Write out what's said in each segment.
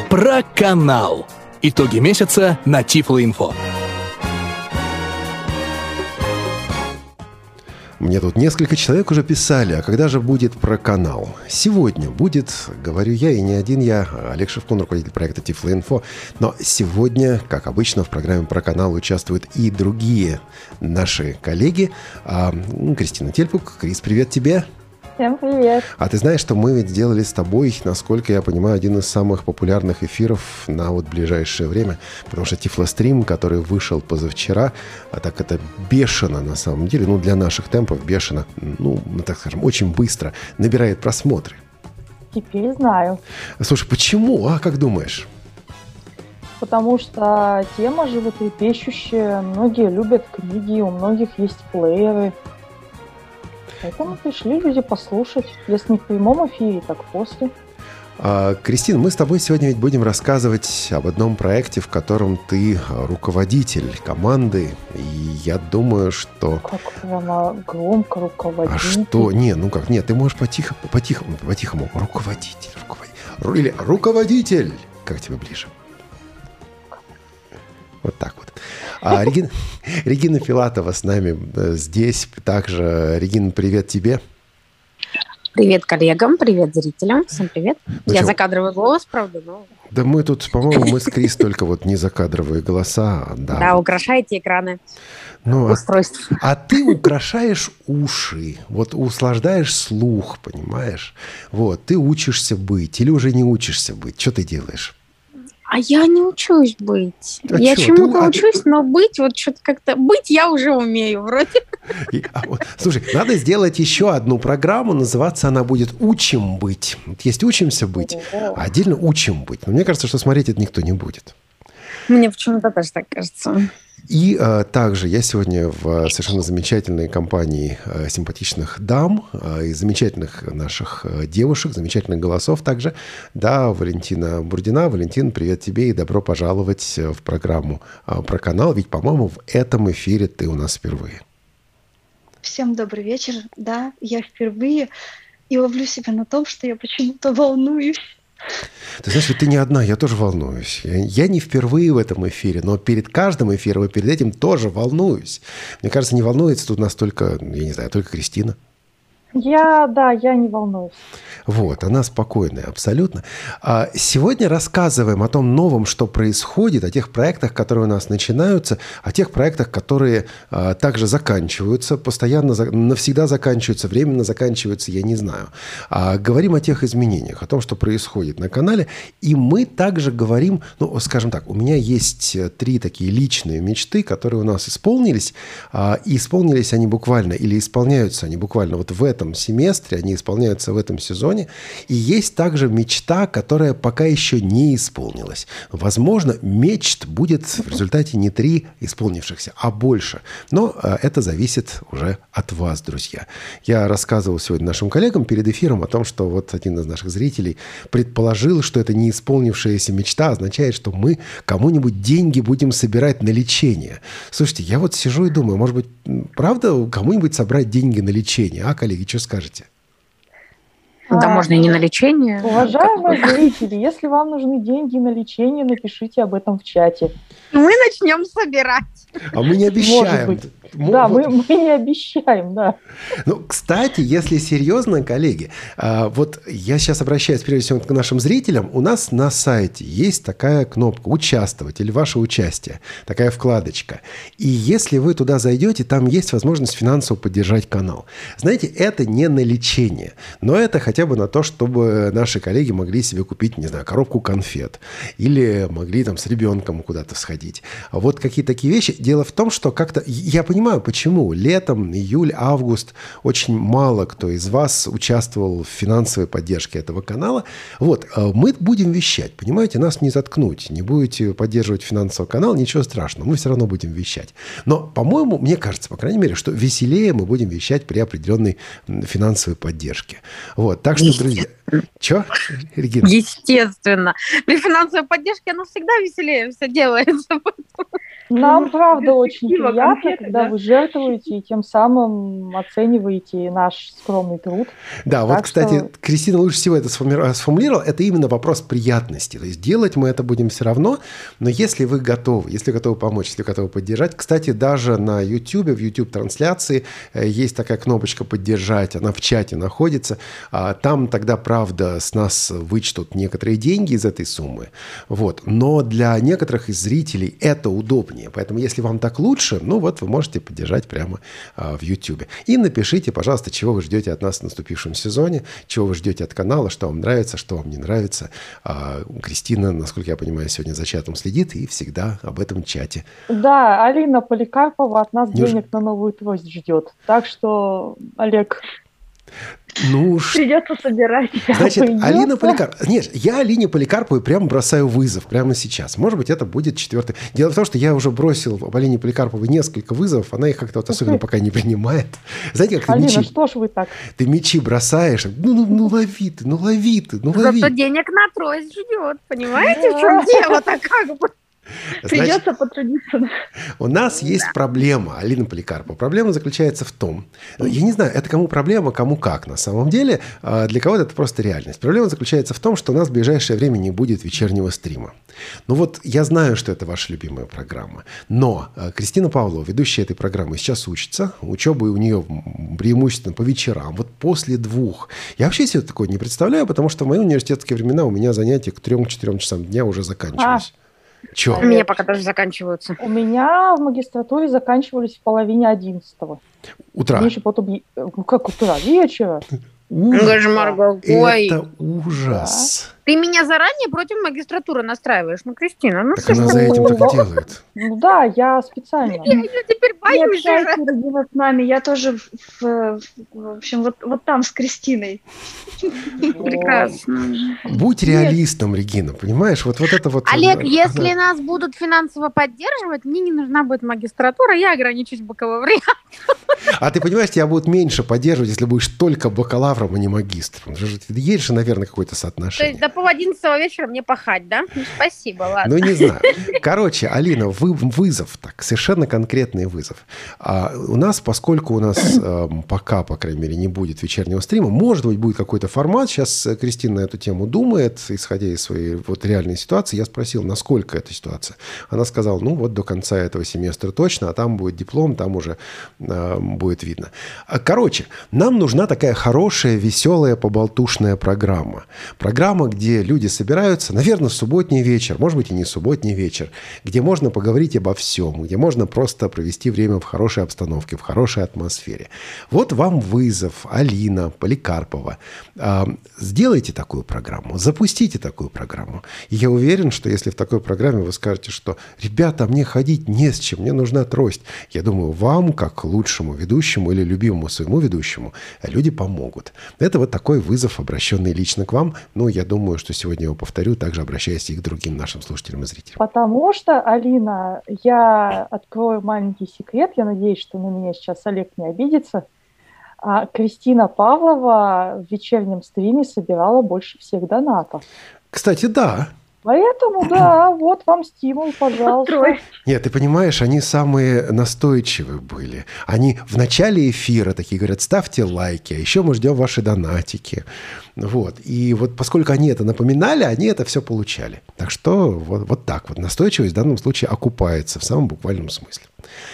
Про канал. Итоги месяца на Тифло-Инфо. Мне тут несколько человек уже писали, а когда же будет про канал? Сегодня будет, говорю я, и не один я, Олег Шевкун, руководитель проекта Тифло-Инфо. Но сегодня, как обычно, в программе про канал участвуют и другие наши коллеги. Кристина Тельпук. Крис, привет тебе. Всем привет. А ты знаешь, что мы ведь сделали с тобой, насколько я понимаю, один из самых популярных эфиров на вот ближайшее время, потому что Тифлострим, который вышел позавчера, а так это бешено на самом деле, для наших темпов бешено, так скажем, очень быстро набирает просмотры. Теперь знаю. Слушай, почему, как думаешь? Потому что тема животрепещущая, многие любят книги, у многих есть плееры. Поэтому пришли люди послушать. Если не в прямом эфире, так после. Кристина, мы с тобой сегодня ведь будем рассказывать об одном проекте, в котором ты руководитель команды. И я думаю, что... Как прямо громко руководитель. А что? Нет, ты можешь по-тихому. Руководитель. Или руководитель. Как тебе ближе? Вот так вот. Регина Филатова с нами здесь. Также, Регина, привет тебе. Привет коллегам, привет зрителям. Всем привет. Я закадровый голос, правда, но... Да мы тут, по-моему, мы с Крис только вот не закадровые голоса. Да, украшаете экраны устройств. А ты украшаешь уши, вот услаждаешь слух, понимаешь? Вот, ты учишься быть или уже не учишься быть? Что ты делаешь? А я не учусь быть. Я чему-то учусь, но быть, вот что-то как-то... Быть я уже умею вроде. Слушай, надо сделать еще одну программу, называться она будет «Учим быть». Есть «Учимся быть», а отдельно «Учим быть». Но мне кажется, что смотреть это никто не будет. Мне почему-то тоже так кажется. И также я сегодня в совершенно замечательной компании симпатичных дам и замечательных наших девушек, замечательных голосов также. Да, Валентина Бурдина. Валентин, привет тебе и добро пожаловать в программу про канал. Ведь, по-моему, в этом эфире ты у нас впервые. Всем добрый вечер. Да, я впервые и ловлю себя на том, что я почему-то волнуюсь. Ты знаешь, ты не одна, я тоже волнуюсь. Я не впервые в этом эфире, но перед каждым эфиром и перед этим тоже волнуюсь. Мне кажется, не волнуется тут нас только, я не знаю, только Кристина. Я не волнуюсь. Вот, она спокойная, абсолютно. Сегодня рассказываем о том новом, что происходит, о тех проектах, которые у нас начинаются, о тех проектах, которые также заканчиваются, постоянно, навсегда заканчиваются, временно заканчиваются, я не знаю. Говорим о тех изменениях, о том, что происходит на канале. И мы также говорим, скажем так, у меня есть 3 такие личные мечты, которые у нас исполнились. И исполнились они буквально, или исполняются они буквально вот в этом семестре, они исполняются в этом сезоне. И есть также мечта, которая пока еще не исполнилась. Возможно, мечт будет в результате не 3 исполнившихся, а больше. Но это зависит уже от вас, друзья. Я рассказывал сегодня нашим коллегам перед эфиром о том, что вот один из наших зрителей предположил, что это не исполнившаяся мечта означает, что мы кому-нибудь деньги будем собирать на лечение. Слушайте, я вот сижу и думаю, может быть, правда кому-нибудь собрать деньги на лечение? Коллеги, что скажете? Да, можно и не на лечение. Уважаемые зрители, если вам нужны деньги на лечение, напишите об этом в чате. Мы начнем собирать. А мы не обещаем. Да, мы не обещаем, да. Кстати, если серьезно, коллеги, вот я сейчас обращаюсь прежде всего к нашим зрителям. У нас на сайте есть такая кнопка «Участвовать» или «Ваше участие», такая вкладочка. И если вы туда зайдете, там есть возможность финансово поддержать канал. Знаете, это не на лечение, но это хотя бы на то, чтобы наши коллеги могли себе купить, не знаю, коробку конфет или могли там с ребенком куда-то сходить. Вот какие-то такие вещи. Дело в том, что как-то... Я понимаю, почему. Летом, июль, август очень мало кто из вас участвовал в финансовой поддержке этого канала. Вот, мы будем вещать, понимаете, нас не заткнуть. Не будете поддерживать финансовый канал, ничего страшного, мы все равно будем вещать. Но, по-моему, мне кажется, по крайней мере, что веселее мы будем вещать при определенной финансовой поддержке. Вот, так что, друзья... Че, Регина? Естественно. При финансовой поддержке оно всегда веселее все делается. Нам, правда, очень перспектива, приятно, конфеты, когда да. вы жертвуете и тем самым оцениваете наш скромный труд. Да, вот, Так кстати, что- Кристина лучше всего это сформулировала. Это именно вопрос приятности. То есть делать мы это будем все равно, но если вы готовы помочь, если готовы поддержать. Кстати, даже на YouTube, в YouTube-трансляции есть такая кнопочка «Поддержать», она в чате находится. Там тогда, правда, с нас вычтут некоторые деньги из этой суммы. Вот. Но для некоторых из зрителей это удобнее. Поэтому, если вам так лучше, ну вот вы можете поддержать прямо в YouTube. И напишите, пожалуйста, чего вы ждете от нас в наступившем сезоне, чего вы ждете от канала, что вам нравится, что вам не нравится. Кристина, насколько я понимаю, сегодня за чатом следит и всегда об этом чате. Да, Алина Поликарпова от нас Неужели- денег на новую трость ждет. Так что, Олег, Ну, Придется собирать. значит, придется. Алина Поликарпова... Нет, я Алине Поликарповой прямо бросаю вызов прямо сейчас. Может быть, это будет 4-й. Дело в том, что я уже бросил об Алине Поликарповой несколько вызовов. Она их как-то вот особенно пока не принимает. Знаете, как ты Алина, мячи... что ж вы так? Ты мячи бросаешь. Ну, лови ты, ну, лови ты, ну, лови. Зато денег на трость ждет. Понимаете, в чем дело-то как бы? Значит, Придется потрудиться. у нас есть проблема, Алина Поликарпова. Проблема заключается в том, я не знаю, это кому проблема, кому как на самом деле. Для кого-то это просто реальность. Проблема заключается в том, что у нас в ближайшее время не будет вечернего стрима. Ну вот я знаю, что это ваша любимая программа. Но Кристина Павлова, ведущая этой программы, сейчас учится. Учеба у нее преимущественно по вечерам. Вот после 2. Я вообще себе такое не представляю, потому что в мои университетские времена у меня занятия к 3-4 часам дня уже заканчивались. Чё? У меня пока тоже заканчиваются. У меня в магистратуре заканчивались в половине 11-го. Утра. Мне еще потом... Ну, как утра? Вечера. Кошмар какой. Это ужас. Ты меня заранее против магистратуры настраиваешь. Ну, Кристина, ну Так что ж она за такое? этим так и делает. Ну да, я специально. Я теперь Не боюсь уже. общайся, Регина, с нами. Я тоже, в общем, вот там с Кристиной. Прекрасно. Будь реалистом, Регина, понимаешь? Вот это вот... Олег, она- если нас будут финансово поддерживать, мне не нужна будет магистратура, я ограничусь бакалавриатом. А ты понимаешь, тебя будут меньше поддерживать, если будешь только бакалавром, а не магистром. Есть же, наверное, какое-то То соотношение. есть до 11 вечера мне пахать, да? Ну, спасибо, ладно. Ну, не знаю. Короче, Алина, вызов, так, совершенно конкретный вызов. У нас, поскольку у нас пока, по крайней мере, не будет вечернего стрима, может быть, будет какой-то формат. Сейчас Кристина на эту тему думает, исходя из своей вот реальной ситуации. Я спросил, насколько эта ситуация. Она сказала, ну, вот до конца этого семестра точно, а там будет диплом, там уже будет видно. Короче, нам нужна такая хорошая, веселая, поболтушная программа. Программа, где люди собираются, наверное, субботний вечер, может быть, и не субботний вечер, где можно поговорить обо всем, где можно просто провести время в хорошей обстановке, в хорошей атмосфере. Вот вам вызов, Алина Поликарпова. Сделайте такую программу, запустите такую программу. И я уверен, что если в такой программе вы скажете, что «Ребята, мне ходить не с чем, мне нужна трость», я думаю, вам, как лучшему ведущему или любимому своему ведущему, люди помогут. Это вот такой вызов, обращенный лично к вам. Ну, я думаю, что сегодня я его повторю, также обращаясь и к другим нашим слушателям и зрителям. Потому что, Алина, я открою маленький секрет. Я надеюсь, что на меня сейчас Олег не обидится. Кристина Павлова в вечернем стриме собирала больше всех донатов. Кстати, да. Поэтому, да, вот вам стимул, пожалуйста. Трость. Нет, ты понимаешь, они самые настойчивые были. Они в начале эфира такие говорят, ставьте лайки, а еще мы ждем ваши донатики. Вот. И вот поскольку они это напоминали, они это все получали. Так что вот так вот. Настойчивость в данном случае окупается в самом буквальном смысле.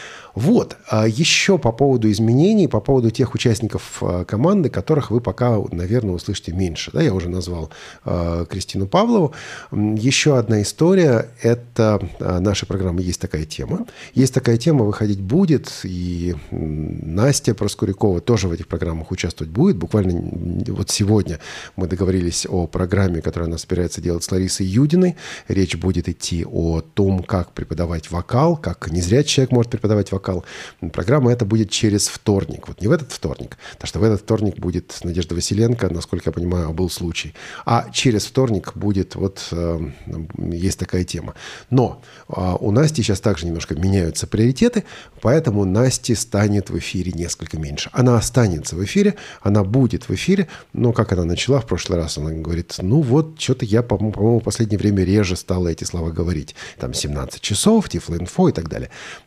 Вот. Еще по поводу изменений, по поводу тех участников команды, которых вы пока, наверное, услышите меньше. Да, я уже назвал Кристину Павлову. Еще одна история. Это наша программа «Есть такая тема». «Есть такая тема» выходить будет. И Настя Проскурякова тоже в этих программах участвовать будет. Буквально вот сегодня мы договорились о программе, которую она собирается делать с Ларисой Юдиной. Речь будет идти о том, как преподавать вокал, как незрячий человек может преподавать вокал, вокал. Программа эта будет через вторник. Вот не в этот вторник, потому что в этот вторник будет Надежда Василенко, насколько я понимаю, был случай. А через вторник будет есть такая тема. Но у Насти сейчас также немножко меняются приоритеты, поэтому Насти станет в эфире несколько меньше. Она останется в эфире, она будет в эфире, но как она начала в прошлый раз, она говорит, что-то я, по-моему, в последнее время реже стала эти слова говорить. Там 17 часов, Тифлоинфо и так далее.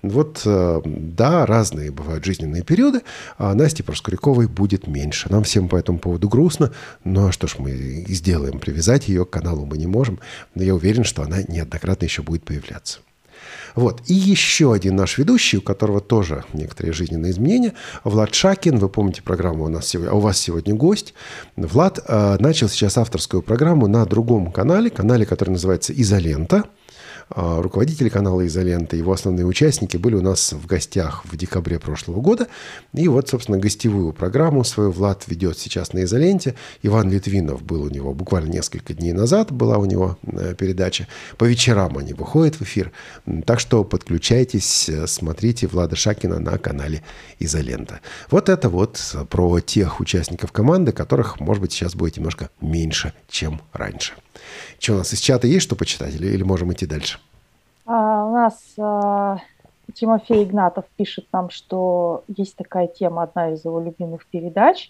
Да, разные бывают жизненные периоды, а Насти Проскуряковой будет меньше. Нам всем по этому поводу грустно, но что ж мы сделаем, привязать ее к каналу мы не можем, но я уверен, что она неоднократно еще будет появляться. И еще один наш ведущий, у которого тоже некоторые жизненные изменения, Влад Шакин. Вы помните программу у вас сегодня гость. Влад начал сейчас авторскую программу на другом канале, который называется «Изолента». Руководители канала «Изолента», его основные участники были у нас в гостях в декабре прошлого года. И собственно, гостевую программу свою Влад ведет сейчас на «Изоленте». Иван Литвинов был у него буквально несколько дней назад, была у него передача. По вечерам они выходят в эфир. Так что подключайтесь, смотрите Влада Шакина на канале «Изолента». Это про тех участников команды, которых, может быть, сейчас будет немножко меньше, чем раньше. Что у нас из чата есть что почитать или можем идти дальше? У нас Тимофей Игнатов пишет нам, что есть такая тема, одна из его любимых передач.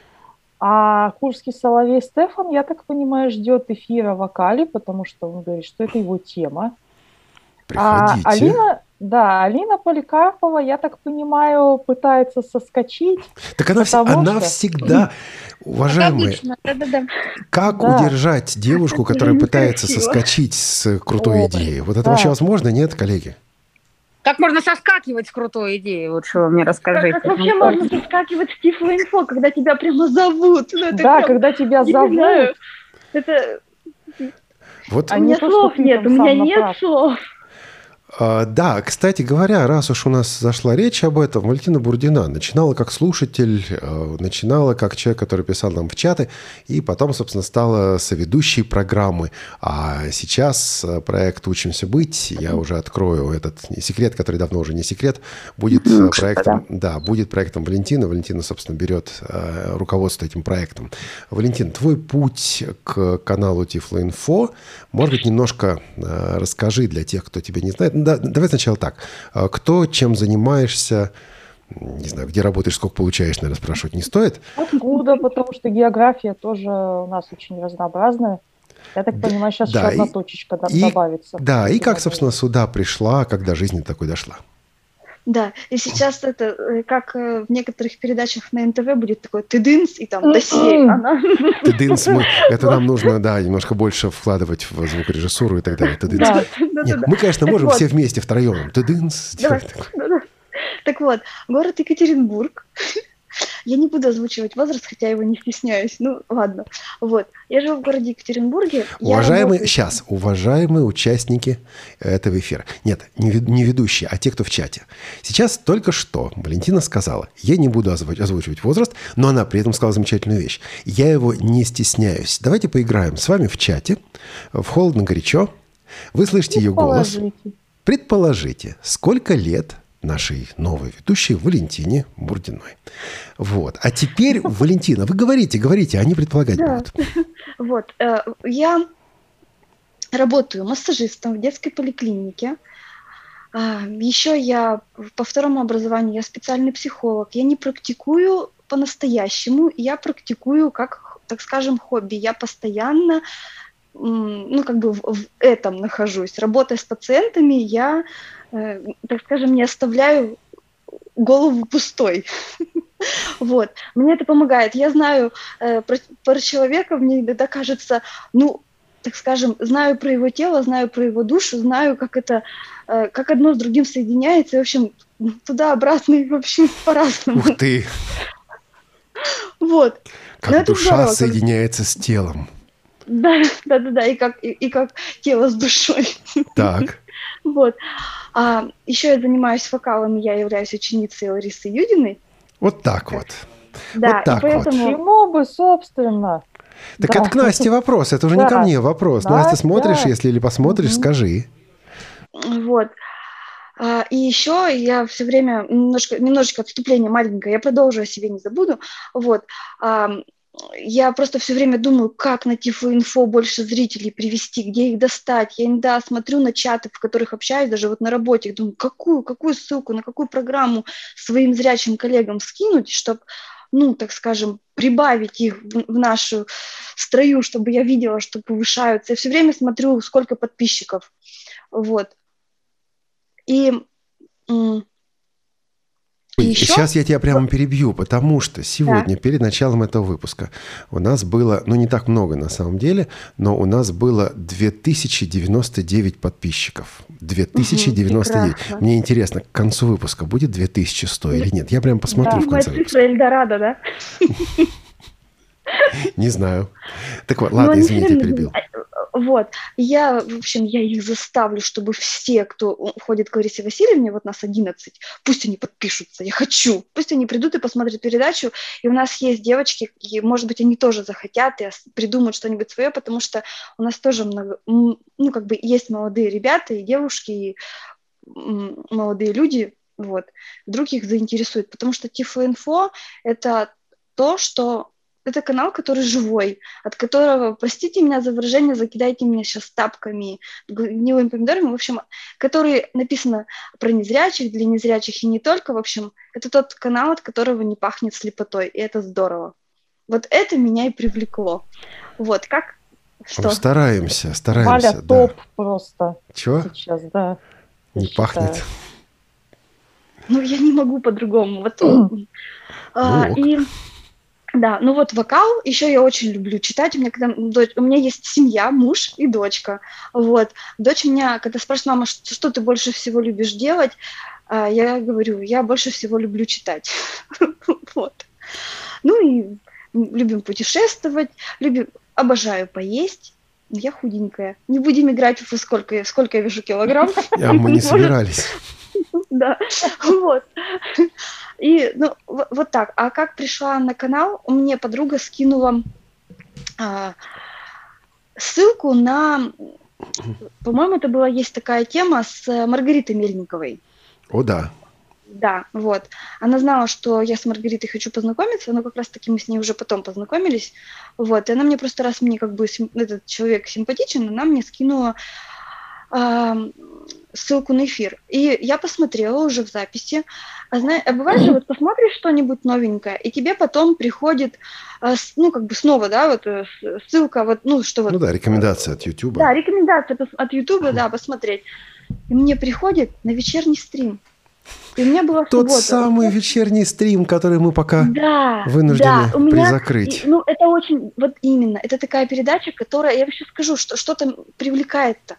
А Курский соловей Стефан, я так понимаю, ждет эфира о вокале, потому что он говорит, что это его тема. Приходите. Алина Поликарпова, я так понимаю, пытается соскочить. Так она всегда, уважаемые, как удержать девушку, которая пытается соскочить с крутой идеи? Это вообще возможно, нет, коллеги? Как можно соскакивать с крутой идеей? Лучше вы мне расскажите. Как вообще можно соскакивать с Тифлоинфо, когда тебя прямо зовут? Когда тебя зовут. Это... У меня слов нет, у меня нет слов. Да, кстати говоря, раз уж у нас зашла речь об этом, Валентина Бурдина начинала как слушатель, начинала как человек, который писал нам в чаты, и потом, собственно, стала соведущей программы. А сейчас проект «Учимся быть», я уже открою этот секрет, который давно уже не секрет, будет проектом Валентины. Валентина, собственно, берет руководство этим проектом. Валентин, твой путь к каналу Тифлоинфо, может быть, немножко расскажи для тех, кто тебя не знает. Давай сначала так. Кто, чем занимаешься, не знаю, где работаешь, сколько получаешь, наверное, спрашивать не стоит. Откуда? Потому что география тоже у нас очень разнообразная. Я так понимаю, сейчас еще одна точечка добавится. Да, и как, собственно, сюда пришла, когда жизнь такой дошла? Да, и сейчас это, как в некоторых передачах на НТВ будет такой тыдынс, и там досье. Тыдынс, это нам нужно, немножко больше вкладывать в звукорежиссуру и так далее. Тыдынс. Нет, мы, конечно, можем все вместе втроем. Тыдынс. Так вот, город Екатеринбург. Я не буду озвучивать возраст, хотя его не стесняюсь. Ладно. Я живу в городе Екатеринбурге. Уважаемые участники этого эфира. Нет, не ведущие, а те, кто в чате. Сейчас только что Валентина сказала, я не буду озвучивать возраст, но она при этом сказала замечательную вещь. Я его не стесняюсь. Давайте поиграем с вами в чате, в холодно-горячо. Вы слышите ее голос. Предположите, сколько лет нашей новой ведущей Валентине Бурдиной. А теперь, Валентина, вы говорите, они предполагать будут. Я работаю массажистом в детской поликлинике. Еще я по второму образованию, я специальный психолог. Я не практикую по-настоящему, я практикую как, так скажем, хобби. Я постоянно в этом нахожусь. Работая с пациентами, я, так скажем, не оставляю голову пустой. Мне это помогает. Я знаю про человека, мне иногда кажется, так скажем, знаю про его тело, знаю про его душу, знаю, как одно с другим соединяется, и, в общем, туда-обратно, и, в общем, по-разному. Ух ты! Как душа соединяется с телом. Да, и как тело с душой. Так. Еще я занимаюсь вокалом, я являюсь ученицей Ларисы Юдиной. Так. Да, и поэтому... Почему бы, собственно? Так это к Насте вопрос, это уже не ко мне вопрос. Настя, смотришь, или посмотришь, скажи. И еще я все время, немножечко отступление маленькое, я продолжу, о себе не забуду. Вот. Я просто все время думаю, как на Тифлоинфо больше зрителей привести, где их достать. Я иногда смотрю на чаты, в которых общаюсь, даже вот на работе, думаю, какую ссылку, на какую программу своим зрячим коллегам скинуть, чтобы, ну, так скажем, прибавить их в нашу строю, чтобы я видела, что повышаются. Я все время смотрю, сколько подписчиков. Вот. И еще? Сейчас я тебя прямо перебью, потому что сегодня, перед началом этого выпуска, у нас было, ну не так много на самом деле, но у нас было 2099 подписчиков. 2099. Мне интересно, к концу выпуска будет 2100 или нет? Я прямо посмотрю в конце выпуска. Цифра Эльдорадо, да? Не знаю. Так вот, ладно, извините, перебил. Вот, я их заставлю, чтобы все, кто ходит к Ларисе Васильевне, вот нас 11, пусть они подпишутся, я хочу, пусть они придут и посмотрят передачу, и у нас есть девочки, и, может быть, они тоже захотят и придумают что-нибудь свое, потому что у нас тоже много, ну, как бы есть молодые ребята и девушки, и молодые люди, вот, вдруг их заинтересует, потому что Тифлоинфо – это то, что это канал, который живой, от которого, простите меня за выражение, закидайте меня сейчас тапками, гнилыми помидорами, в общем, который написано про незрячих, для незрячих и не только, в общем, это тот канал, от которого не пахнет слепотой, и это здорово. Вот это меня и привлекло. Вот, как? Что? Стараемся. Валя, да. топ просто. Чего? Сейчас, да. Не пахнет. Ну, я не могу по-другому. Вот. Да, ну вот вокал, еще я очень люблю читать. У меня есть семья, муж и дочка. Вот. Дочь меня, когда спрашивает, мама, что ты больше всего любишь делать, я говорю, я больше всего люблю читать. Вот. Ну и любим путешествовать, обожаю поесть. Я худенькая. Не будем играть в сколько я вешу килограмм. Мы не собирались. Да, вот. И, ну, вот так. А как пришла на канал, мне подруга скинула ссылку на, по-моему, есть такая тема с Маргаритой Мельниковой. О, да. Да, вот. Она знала, что я с Маргаритой хочу познакомиться, но как раз-таки мы с ней уже потом познакомились. Вот, и она мне просто, раз мне как бы этот человек симпатичен, она мне скинула ссылку на эфир. И я посмотрела уже в записи. А бывает же, вот посмотришь что-нибудь новенькое, и тебе потом приходит, ну, как бы снова, да, вот ссылка, вот, ну, что вот... Ну да, рекомендация от YouTube. Да, рекомендация от YouTube, да, посмотреть. И мне приходит на вечерний стрим. И у меня была тот суббота. Самый вечерний стрим, который мы пока вынуждены призакрыть. Ну, это очень, вот именно, это такая передача, которая, я вообще скажу, что там привлекает-то.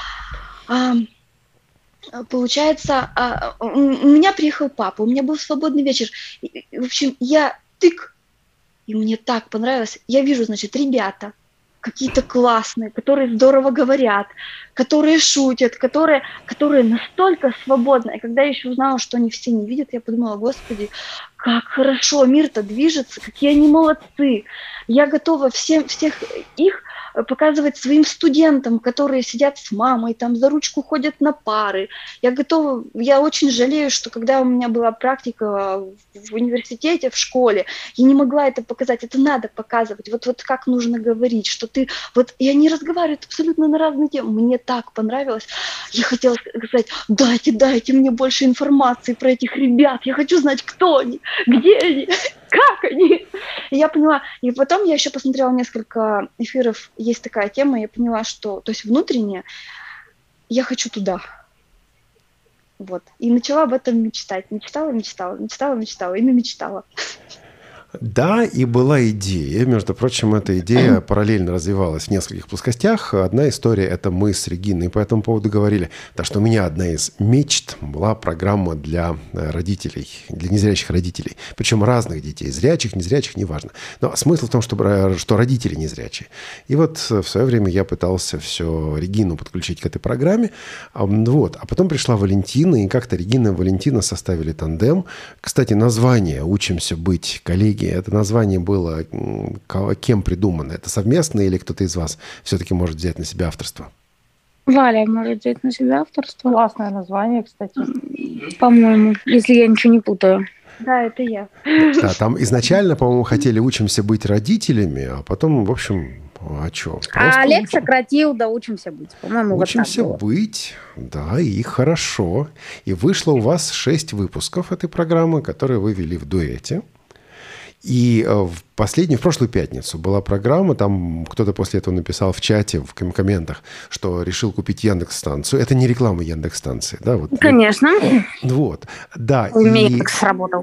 Получается, у меня приехал папа, у меня был свободный вечер. В общем, я и мне так понравилось. Я вижу, значит, ребята какие-то классные, которые здорово говорят, которые шутят, которые настолько свободны. И когда я еще узнала, что они все не видят, я подумала, господи, как хорошо, мир-то движется, какие они молодцы. Я готова всех их показывать своим студентам, которые сидят с мамой, там за ручку ходят на пары. Я очень жалею, что когда у меня была практика в университете, в школе, я не могла это показать, это надо показывать, вот как нужно говорить, что ты, вот, и они разговаривают абсолютно на разные темы. Мне так понравилось, я хотела сказать, дайте мне больше информации про этих ребят, я хочу знать, кто они, где они, как они. И я поняла, и потом я еще посмотрела несколько эфиров, есть такая тема, я поняла, что, то есть внутренне, я хочу туда. Вот. И начала об этом мечтать. Мечтала и намечтала. Да, и была идея. Между прочим, эта идея параллельно развивалась в нескольких плоскостях. Одна история – это мы с Региной по этому поводу говорили. Так что у меня одна из мечт была программа для родителей, для незрячих родителей. Причем разных детей, зрячих, незрячих, неважно. Но смысл в том, что родители незрячие. И вот в свое время я пытался все Регину подключить к этой программе. Вот. А потом пришла Валентина, и как-то Регина и Валентина составили тандем. Кстати, название «Учимся быть коллеги», это название было кем придумано? Это совместно или кто-то из вас все-таки может взять на себя авторство? Валя может взять на себя авторство. Классное название, кстати. По-моему, если я ничего не путаю. Да, это я. Да, там изначально, по-моему, хотели «Учимся быть родителями», а потом, в общем, а что? А Олег сократил до «Учимся быть». По-моему, «Учимся вот так было. быть», да, и хорошо. И вышло у вас 6 выпусков этой программы, которые вы вели в дуэте. И в прошлую пятницу была программа, там кто-то после этого написал в чате, в комментах, что решил купить Яндекс-станцию. Это не реклама Яндекс-станции, да? Вот, Конечно. Вот, да. Яндекс сработал.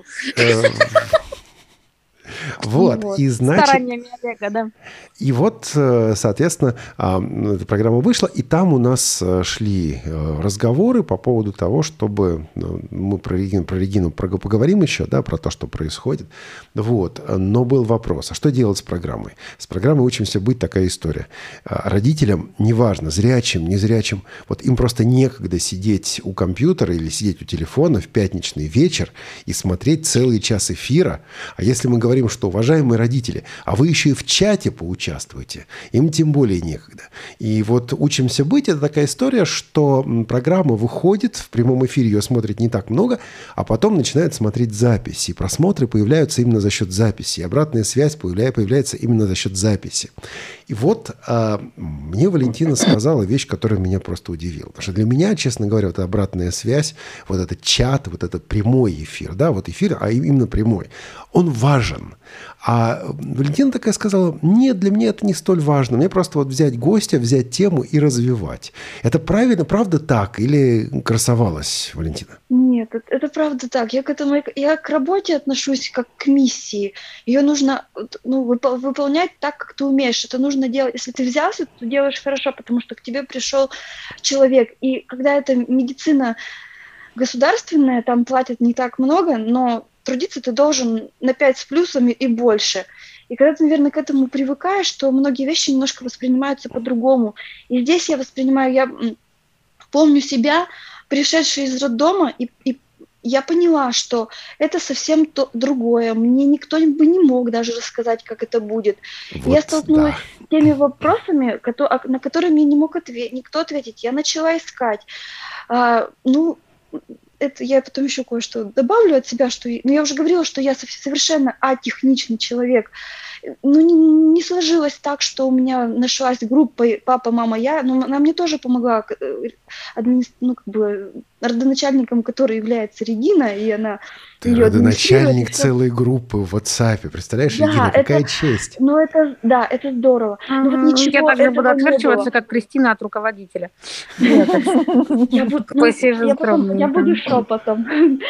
Вот, и значит... Стараниями Олега, да. И вот, соответственно, эта программа вышла, и там у нас шли разговоры по поводу того, чтобы... Мы про Регину поговорим еще, да, про то, что происходит. Вот. Но был вопрос, а что делать с программой? С программой «Учимся быть» такая история. Родителям, неважно, зрячим, незрячим, вот им просто некогда сидеть у компьютера или сидеть у телефона в пятничный вечер и смотреть целый час эфира. А если мы говорим, что, уважаемые родители, а вы еще и в чате поучаствуете, им тем более некогда. И вот «Учимся быть» — это такая история, что программа выходит, в прямом эфире ее смотрит не так много, а потом начинают смотреть записи. И просмотры появляются именно за счет записи. И обратная связь появляется именно за счет записи. И вот мне Валентина сказала вещь, которая меня просто удивила. Потому что для меня, честно говоря, вот обратная связь, вот этот чат, вот этот прямой эфир, да, вот эфир, а именно прямой, он важен. А Валентина такая сказала: нет, для меня это не столь важно. Мне просто вот взять гостя, взять тему и развивать. Это правильно, правда так? Или красовалась Валентина? Нет, это правда так. Я к работе отношусь как к миссии. Ее нужно выполнять так, как ты умеешь. Это нужно делать. Если ты взялся, то делаешь хорошо, потому что к тебе пришел человек. И когда это медицина государственная, там платят не так много, но трудиться ты должен на 5 с плюсами и больше. И когда ты, наверное, к этому привыкаешь, то многие вещи немножко воспринимаются по-другому. И здесь я помню себя, пришедшая из роддома, и я поняла, что это совсем другое. Мне никто бы не мог даже рассказать, как это будет. Вот, я столкнулась с теми вопросами, на которые мне не мог никто ответить. Я начала искать. Это я потом еще кое-что добавлю от себя, что я уже говорила, что я совершенно атехничный человек. Не сложилось так, что у меня нашлась группа папа, мама, я, но она мне тоже помогла, родоначальником, который является Регина, и она... Ты родоначальник целой группы в WhatsApp, представляешь, да, Регина, какая честь. Это здорово. Я также буду отверчиваться, как Кристина, от руководителя. Я буду шепотом.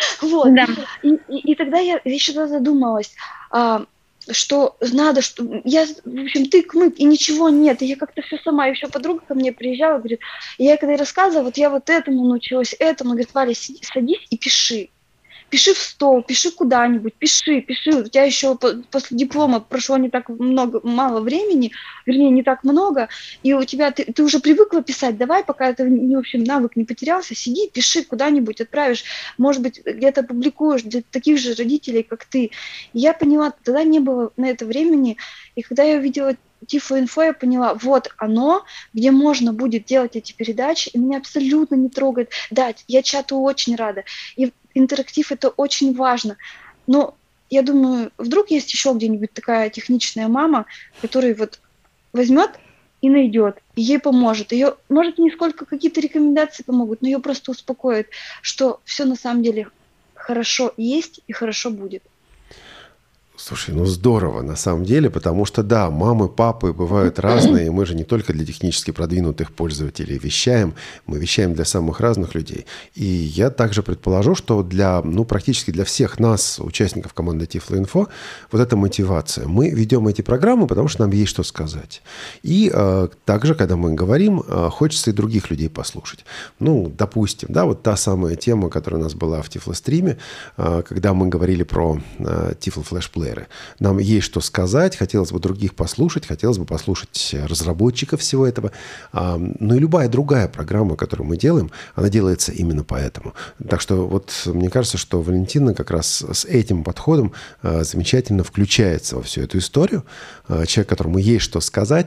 И тогда я еще задумалась, что надо, что я, в общем, тык-мык, и ничего нет, и я как-то все сама, и еще подруга ко мне приезжала, говорит, и я когда ей рассказывала, вот я вот этому научилась, говорит, Валя, садись и пиши в стол, пиши куда-нибудь, пиши, у тебя еще после диплома прошло не так мало времени, вернее, не так много, и у тебя, ты уже привыкла писать, давай, пока это, в общем, навык не потерялся, сиди, пиши куда-нибудь, отправишь, может быть, где-то публикуешь для таких же родителей, как ты. И я поняла, тогда не было на это времени, и когда я увидела Тифлоинфо, я поняла, вот оно, где можно будет делать эти передачи, и меня абсолютно не трогает. Да, я чату очень рада, и интерактив — это очень важно. Но я думаю, вдруг есть еще где-нибудь такая техничная мама, которая вот возьмет и найдет, и ей поможет. Ее, может, не сколько какие-то рекомендации помогут, но ее просто успокоит, что все на самом деле хорошо есть и хорошо будет. Слушай, здорово на самом деле, потому что, да, мамы, папы бывают разные, и мы же не только для технически продвинутых пользователей вещаем, мы вещаем для самых разных людей. И я также предположу, что практически для всех нас, участников команды Тифлоинфо, вот эта мотивация. Мы ведем эти программы, потому что нам есть что сказать. И также, когда мы говорим, хочется и других людей послушать. Допустим, да, вот та самая тема, которая у нас была в Тифлостриме, когда мы говорили про Тифло-флешплеер. Нам есть что сказать, хотелось бы других послушать, хотелось бы послушать разработчиков всего этого. И любая другая программа, которую мы делаем, она делается именно поэтому. Так что вот мне кажется, что Валентина как раз с этим подходом замечательно включается во всю эту историю. Человек, которому есть что сказать.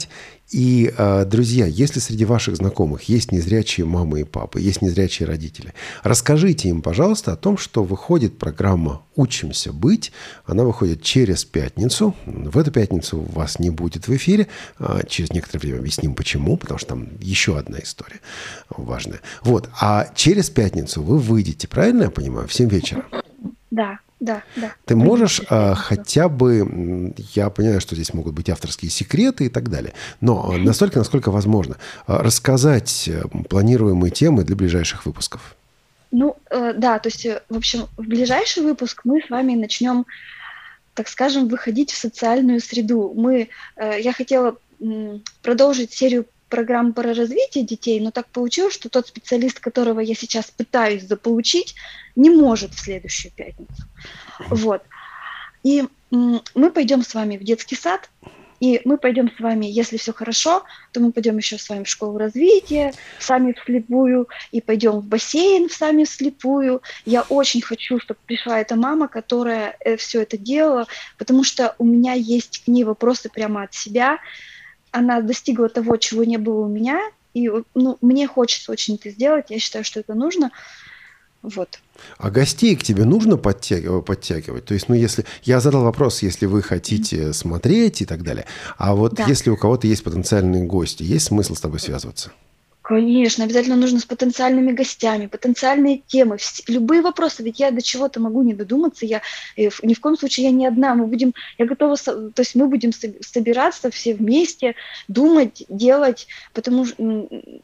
И, друзья, если среди ваших знакомых есть незрячие мамы и папы, есть незрячие родители, расскажите им, пожалуйста, о том, что выходит программа «Учимся быть». Она выходит через пятницу. В эту пятницу вас не будет в эфире. Через некоторое время объясним, почему, потому что там еще одна история важная. Вот. А через пятницу вы выйдете, правильно я понимаю, в 7 вечера? Да. Ты можешь хотя бы, я понимаю, что здесь могут быть авторские секреты и так далее, но настолько, насколько возможно, рассказать планируемые темы для ближайших выпусков? Да, то есть, в общем, в ближайший выпуск мы с вами начнем, так скажем, выходить в социальную среду. Я хотела продолжить серию программ по развитию детей, но так получилось, что тот специалист, которого я сейчас пытаюсь заполучить, не может в следующую пятницу. Вот. И мы пойдем с вами в детский сад, и мы пойдем с вами, если все хорошо, то мы пойдем еще с вами в школу развития, сами вслепую, и пойдем в бассейн сами вслепую. Я очень хочу, чтобы пришла эта мама, которая все это делала, потому что у меня есть к ней вопросы прямо от себя. Она достигла того, чего не было у меня, и мне хочется очень это сделать, я считаю, что это нужно. Вот. А гостей к тебе нужно подтягивать? То есть, если... Я задал вопрос, если вы хотите смотреть и так далее. А вот если у кого-то есть потенциальные гости, есть смысл с тобой связываться? Конечно, обязательно нужно с потенциальными гостями, потенциальные темы, любые вопросы, ведь я до чего-то могу не додуматься, ни в коем случае я не одна, я готова, то есть мы будем собираться все вместе, думать, делать, потому что,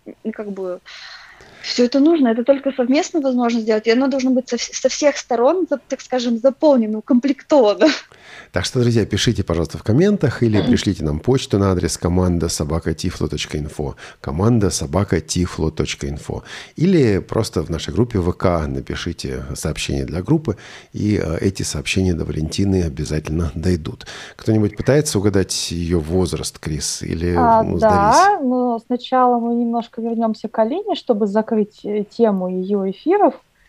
все это нужно, это только совместно возможно сделать, и оно должно быть со всех сторон, так скажем, заполнено, укомплектовано. Так что, друзья, пишите, пожалуйста, в комментах или пришлите нам почту на адрес команда@tiflo.info, команда@tiflo.info, или просто в нашей группе ВК напишите сообщение для группы, и эти сообщения до Валентины обязательно дойдут. Кто-нибудь пытается угадать ее возраст, Крис, или сдались? Да, но сначала мы немножко вернемся к Алине, чтобы закрыть тему ее эфиров.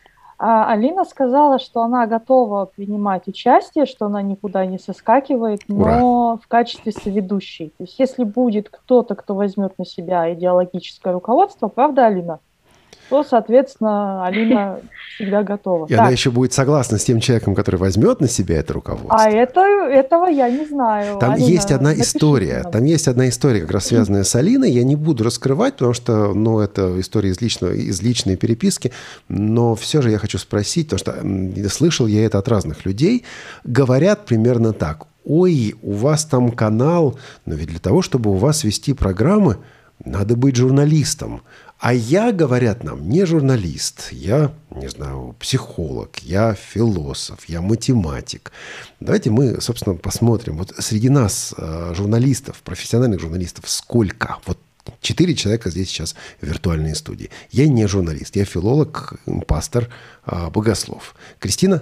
Алина сказала, что она готова принимать участие, что она никуда не соскакивает, но в качестве соведущей. То есть если будет кто-то, кто возьмет на себя идеологическое руководство, правда, Алина, то, соответственно, Алина всегда готова. И она еще будет согласна с тем человеком, который возьмет на себя это руководство. А этого я не знаю. Там Алина, есть одна история. Там есть одна история, как раз связанная с Алиной. Я не буду раскрывать, потому что, это история из личной переписки. Но все же я хочу спросить, потому что слышал я это от разных людей. Говорят примерно так. Ой, у вас там канал, но ведь для того, чтобы у вас вести программы, надо быть журналистом. А я, говорят нам, не журналист, я, не знаю, психолог, я философ, я математик. Давайте мы, собственно, посмотрим. Вот среди нас, журналистов, профессиональных журналистов, сколько? Вот 4 человека здесь сейчас в виртуальной студии. Я не журналист, я филолог, пастор, богослов. Кристина?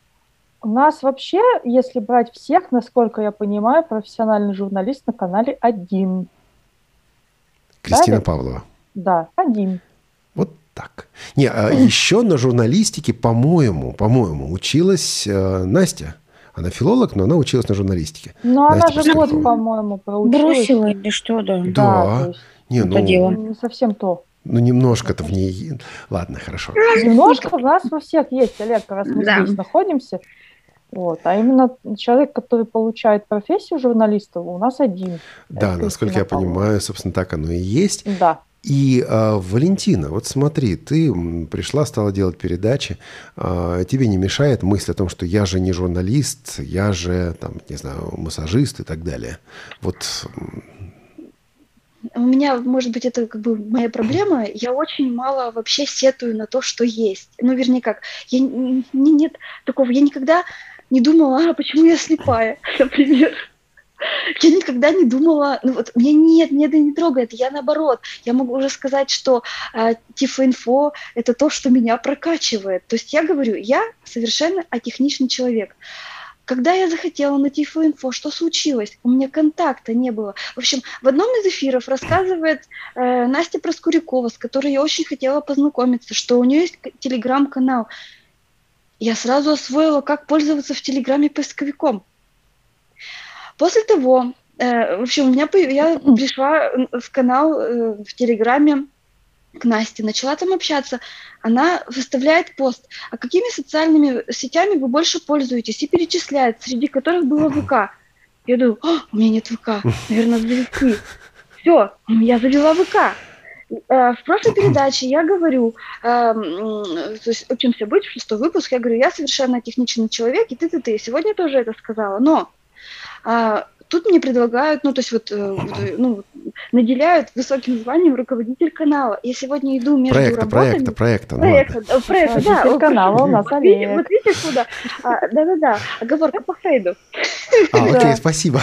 У нас вообще, если брать всех, насколько я понимаю, профессиональный журналист на канале один. Кристина Павлова. Да, один. Вот так. Еще на журналистике, по-моему, училась Настя. Она филолог, но она училась на журналистике. Ну, она же год, по-моему, проучилась. Бросила или что, да? Да. Не совсем то. Немножко-то в ней... Ладно, хорошо. Немножко у нас во всех есть, Олег, раз мы здесь находимся. Вот. А именно человек, который получает профессию журналиста, у нас один. Да, насколько я понимаю, собственно, так оно и есть. Да. И, Валентина, вот смотри, ты пришла, стала делать передачи, тебе не мешает мысль о том, что я же не журналист, я же, массажист и так далее. Вот. У меня, может быть, это моя проблема, я очень мало вообще сетую на то, что есть. Вернее как, нет такого, я никогда не думала, почему я слепая, например. Я никогда не думала, меня это не трогает, я наоборот, я могу уже сказать, что Tiflo-инфо – это то, что меня прокачивает. То есть я говорю, я совершенно атехничный человек. Когда я захотела на Tiflo-инфо, что случилось? У меня контакта не было. В общем, в одном из эфиров рассказывает Настя Проскурякова, с которой я очень хотела познакомиться, что у нее есть телеграм-канал. Я сразу освоила, как пользоваться в Телеграме поисковиком. После того, В общем, я пришла в канал в Телеграме к Насте, начала там общаться. Она выставляет пост, а какими социальными сетями вы больше пользуетесь, и перечисляет, среди которых было ВК. Я думаю, у меня нет ВК, наверное, завести. Все, я завела ВК. В прошлой передаче я говорю, то есть «Учимся быть», 6-й выпуск, я говорю, я совершенно техничный человек, и ты. Сегодня тоже это сказала, но тут мне предлагают, наделяют высоким званием руководитель канала. Я сегодня иду между работами... Проекта, да. Канала у нас Олег. Вот видите, куда? Да, оговорка по Фрейду. Окей, спасибо.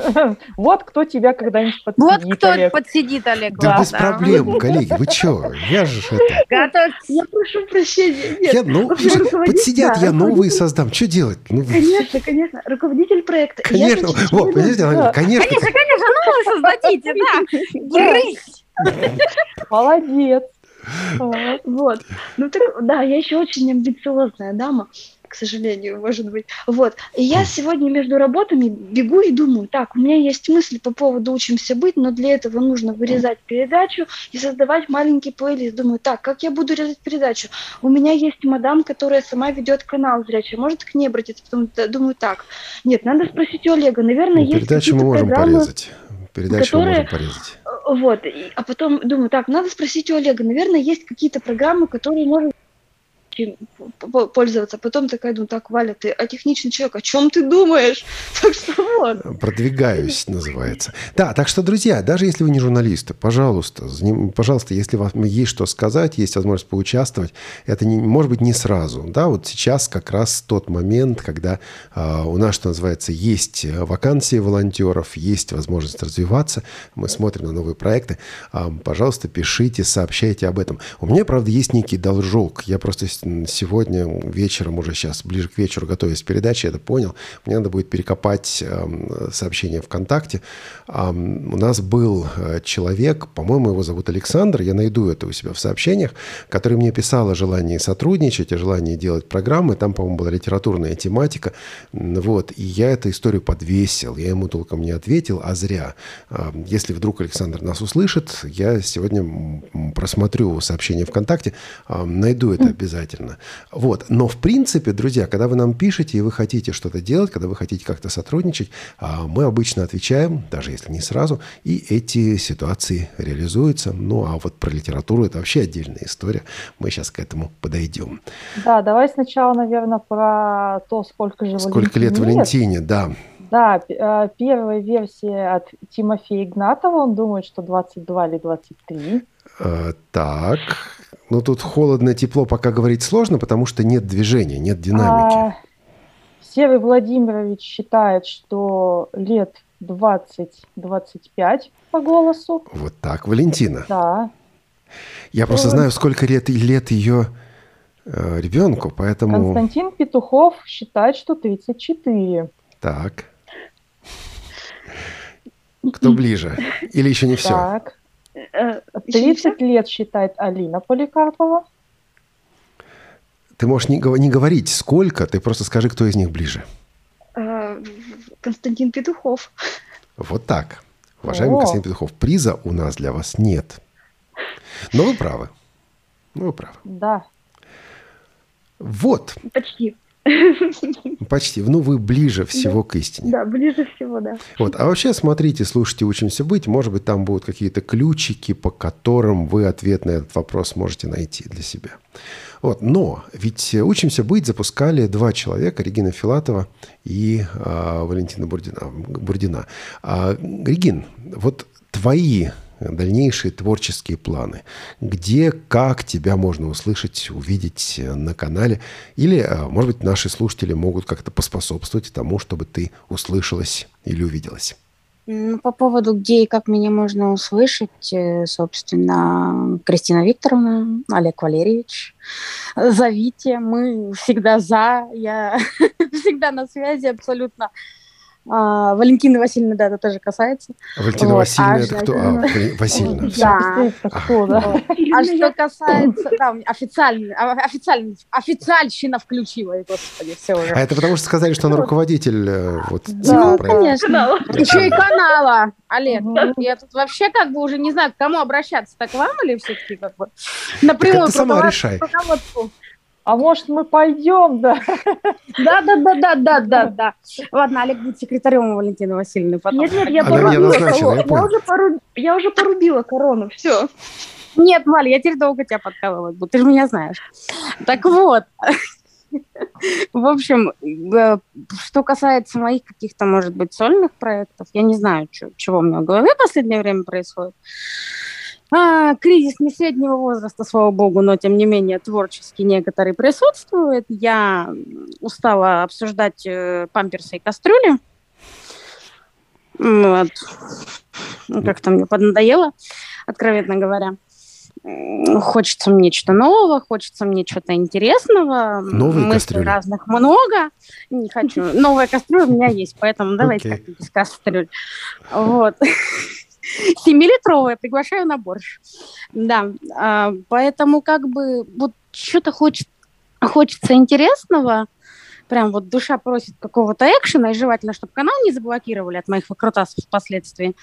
Вот кто тебя когда-нибудь подсидит, Вот кто подсидит, Олег. Да без проблем, коллеги, вы чё? Я же это... Готовьтесь. Я прошу прощения. Подсидят, я новые создам. Что делать? Конечно. Руководитель проекта. Конечно. Конечно. Конечно, новые создадите, да. Грызь. Молодец. Вот. Я еще очень амбициозная дама, к сожалению, может быть. Вот. И я сегодня между работами бегу и думаю, так, у меня есть мысль по поводу «Учимся быть», но для этого нужно вырезать передачу и создавать маленький плейлист. Думаю, так, как я буду резать передачу? У меня есть мадам, которая сама ведет канал «Зрячая», может к ней обратиться? Потом думаю, так, нет, надо спросить у Олега. Наверное, есть передачу мы можем порезать. Передачу мы можем порезать. Вот, а потом думаю, так, надо спросить у Олега. Наверное, есть какие-то программы, которые можно пользоваться. Потом такая думаю, так, Валя, ты техничный человек, о чем ты думаешь? Так что вот. Продвигаюсь, называется. Да, так что, друзья, даже если вы не журналисты, пожалуйста, если вам есть что сказать, есть возможность поучаствовать, это может быть не сразу. Да, вот сейчас как раз тот момент, когда у нас, что называется, есть вакансии волонтеров, есть возможность развиваться, мы смотрим на новые проекты. Пожалуйста, пишите, сообщайте об этом. У меня, правда, есть некий должок. Я просто сегодня вечером, уже сейчас, ближе к вечеру, готовясь к передаче, это понял. Мне надо будет перекопать сообщение ВКонтакте. У нас был человек, по-моему, его зовут Александр, я найду это у себя в сообщениях, который мне писал о желании сотрудничать, о желании делать программы. Там, по-моему, была литературная тематика. Вот. И я эту историю подвесил. Я ему толком не ответил, а зря. Если вдруг Александр нас услышит, я сегодня просмотрю сообщение ВКонтакте, найду это обязательно. Вот. Но, в принципе, друзья, когда вы нам пишете, и вы хотите что-то делать, когда вы хотите как-то сотрудничать, мы обычно отвечаем, даже если не сразу, и эти ситуации реализуются. Ну, а вот про литературу это вообще отдельная история. Мы сейчас к этому подойдем. Да, давай сначала, наверное, про то, сколько же Сколько лет Валентине, да. Да, первая версия от Тимофея Игнатова, он думает, что 22 или 23. Так, ну тут холодно, тепло пока говорить сложно, потому что нет движения, нет динамики. Серый Владимирович считает, что лет 20-25 по голосу. Вот так, Валентина. Да. Я просто знаю, сколько лет ее ребенку, поэтому... Константин Петухов считает, что 34. Так. Кто ближе? Или еще не все? Так. 30 лет считает Алина Поликарпова. Ты можешь не говорить, сколько, ты просто скажи, кто из них ближе. Константин Петухов. Вот так. Уважаемый Константин Петухов, приза у нас для вас нет. Но вы правы. Да. Вот. Почти. Почти. Ну, вы ближе всего к истине. Да, ближе всего, да. Вот. А вообще, смотрите, слушайте «Учимся быть». Может быть, там будут какие-то ключики, по которым вы ответ на этот вопрос можете найти для себя. Вот. Но ведь «Учимся быть» запускали два человека, Регина Филатова и Валентина Бурдина. Регин, вот твои дальнейшие творческие планы. Где, как тебя можно услышать, увидеть на канале? Или, может быть, наши слушатели могут как-то поспособствовать тому, чтобы ты услышалась или увиделась? По поводу, где и как меня можно услышать, собственно, Кристина Викторовна, Олег Валерьевич, зовите, мы всегда за, я всегда на связи абсолютно. Валентины Васильевны, да, это тоже касается. Валентина Васильевна, это кто? Васильевна. Да. Кто, да? А что касается, да, официальщина включила, и, господи, все уже. А это потому что сказали, что она руководитель вот Ну, проекта. конечно. Еще и канала, Олег. Я тут вообще как бы уже не знаю, к кому обращаться, так к вам или все-таки как бы напрямую ты сама решай. руководству? А может, мы пойдем, да? Да. Ладно, Олег будет секретарем у Валентины Васильевны потом. Нет, я Она меня порубила назначила, я корону. понял. Я уже порубила корону, все. Нет, Валя, я теперь долго тебя подкалывать буду, ты же меня знаешь. Так вот, в общем, что касается моих каких-то, может быть, сольных проектов, я не знаю, чего у меня в голове в последнее время происходит. Кризис не среднего возраста, слава богу, но, тем не менее, творческий некоторый присутствует. Я устала обсуждать памперсы и кастрюли. Вот. Как-то мне поднадоело, откровенно говоря. Хочется мне чего-то нового, хочется мне чего-то интересного. Новые Мыслей кастрюли? разных много. Не хочу. Новая кастрюля у меня есть, поэтому давайте как-то без кастрюль. Вот. 7-литровая, приглашаю на борщ. Да, поэтому как бы вот что-то хочется интересного, прям вот душа просит какого-то экшена, и желательно, чтобы канал не заблокировали от моих выкрутасов впоследствии.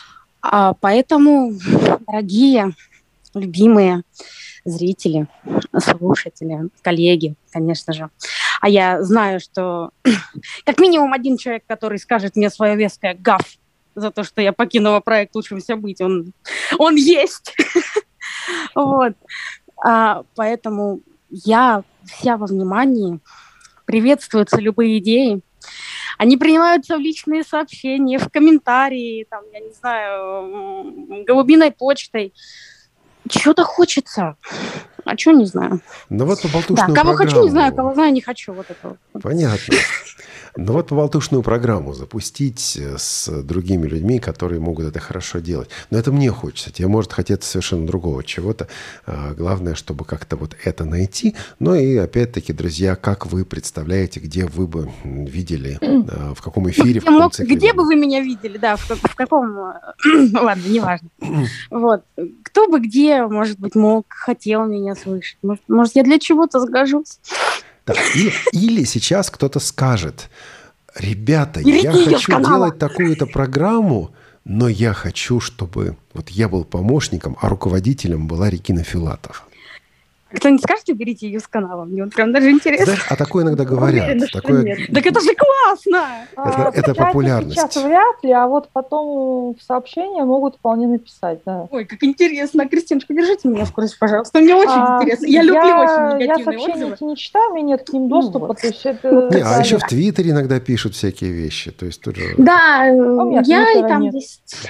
Поэтому, дорогие, любимые зрители, слушатели, коллеги, конечно же, а я знаю, что как минимум один человек, который скажет мне свое веское «гав», за то, что я покинула проект «Учимся быть», он есть. Вот. Поэтому я вся во внимании. Приветствуются любые идеи. Они принимаются в личные сообщения, в комментарии, там, я не знаю, голубиной почтой. Чего-то хочется. А что не знаю. Ну вот поболтушную да, кого программу. хочу, не знаю, кого знаю, не хочу. Вот это. Понятно. Ну вот поболтушную программу запустить с другими людьми, которые могут это хорошо делать. Но это мне хочется. Тебе может хотеться совершенно другого чего-то. Главное, чтобы как-то вот это найти. Ну и опять-таки, друзья, как вы представляете, где вы бы видели, в каком эфире, в каком цикле? Где бы вы меня видели, да, в каком... Ладно, неважно. Вот. Кто бы где, может быть, хотел меня слышать. Может, я для чего-то сгожусь. Да. Или сейчас кто-то скажет: ребята, я хочу делать такую-то программу, но я хочу, чтобы вот я был помощником, а руководителем была Регина Филатов. Кто-нибудь скажет, уберите ее с канала? Мне вот прям даже интересно. Знаешь, а такое иногда говорят. Уверена, Такое... Так это же классно! Это популярность. Сейчас вряд ли, а вот потом в сообщения могут вполне написать, да. Ой, как интересно. Кристиночка, держите меня в курсе, пожалуйста. Мне очень интересно. Я люблю очень негативные Я сообщения эти не читаю, у меня нет к ним доступа. То есть это... Не, а еще в Твиттере иногда пишут всякие вещи. То есть тут же... Да, я и там есть...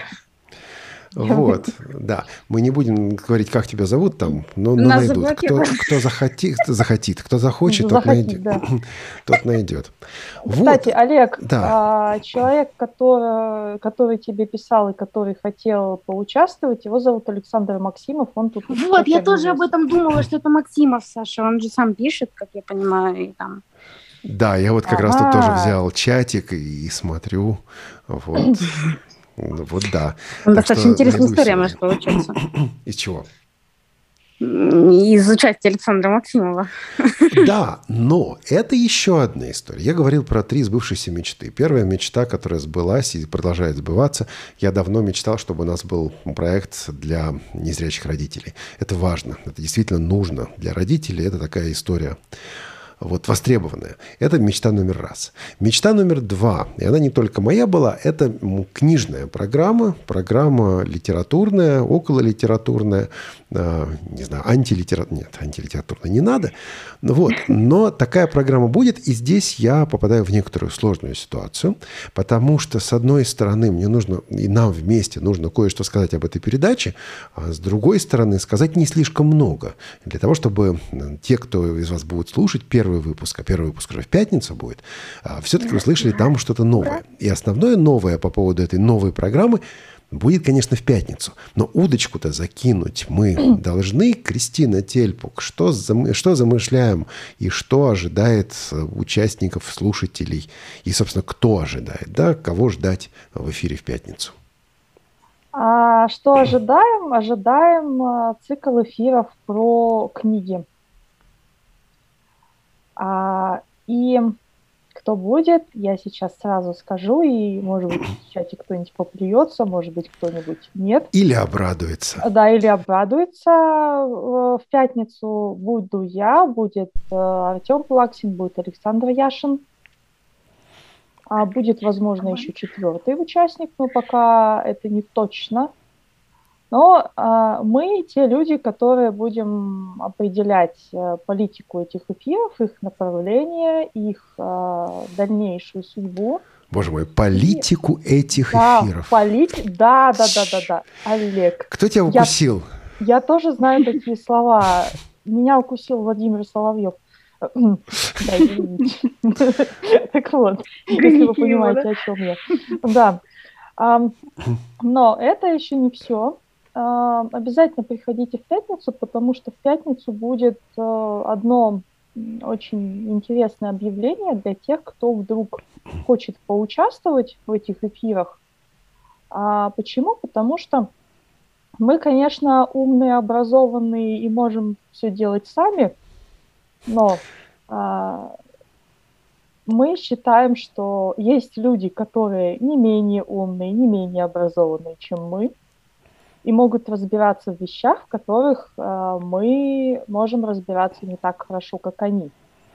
Вот, да. Мы не будем говорить, как тебя зовут там, но найдут. Кто захочет, тот найдет. Да. Тот найдет. Кстати, вот. Олег, да. Человек, который тебе писал и который хотел поучаствовать, его зовут Александр Максимов. Он тут. Вот, я тоже об этом думала, что это Максимов, Саша. Он же сам пишет, как я понимаю, и там. Да, я вот как раз тут тоже взял чатик и смотрю. Вот. Вот да. Достаточно интересная история может получиться. Из чего? Из участия Александра Максимова. Да, но это еще одна история. Я говорил про 3 сбывшиеся мечты. Первая мечта, которая сбылась и продолжает сбываться. Я давно мечтал, чтобы у нас был проект для незрячих родителей. Это важно. Это действительно нужно для родителей. Это такая история вот востребованная. Это мечта номер 1. Мечта номер 2, и она не только моя была, это книжная программа литературная, окололитературная, не знаю, антилитературная не надо. Вот. Но такая программа будет, и здесь я попадаю в некоторую сложную ситуацию, потому что, с одной стороны, мне нужно, и нам вместе нужно кое-что сказать об этой передаче, а с другой стороны, сказать не слишком много, для того, чтобы те, кто из вас будет слушать, первый первый выпуск, а первый выпуск уже в пятницу будет, все-таки услышали там что-то новое. И основное новое по поводу этой новой программы будет, конечно, в пятницу. Но удочку-то закинуть мы должны. Кристина Тельпук, что замышляем и что ожидает участников, слушателей? И, собственно, кто ожидает, да? Кого ждать в эфире в пятницу? Что ожидаем? Ожидаем цикл эфиров про книги. И кто будет, я сейчас сразу скажу, и, может быть, в чате кто-нибудь поплюется, может быть, кто-нибудь нет. Или обрадуется. Да, или обрадуется. В пятницу буду я, будет Артем Плаксин, будет Александр Яшин. Будет, возможно, еще четвертый участник, но пока это не точно. Но мы те люди, которые будем определять политику этих эфиров, их направление, их дальнейшую судьбу. Боже мой, политику этих эфиров. Да, Олег. Кто тебя укусил? Я тоже знаю такие слова. Меня укусил Владимир Соловьев. Да, извините. Так вот, если вы понимаете, о чем я. Да. Но это еще не все. Обязательно приходите в пятницу, потому что в пятницу будет одно очень интересное объявление для тех, кто вдруг хочет поучаствовать в этих эфирах. Почему? Потому что мы, конечно, умные, образованные и можем все делать сами, но мы считаем, что есть люди, которые не менее умные, не менее образованные, чем мы, и могут разбираться в вещах, в которых мы можем разбираться не так хорошо, как они.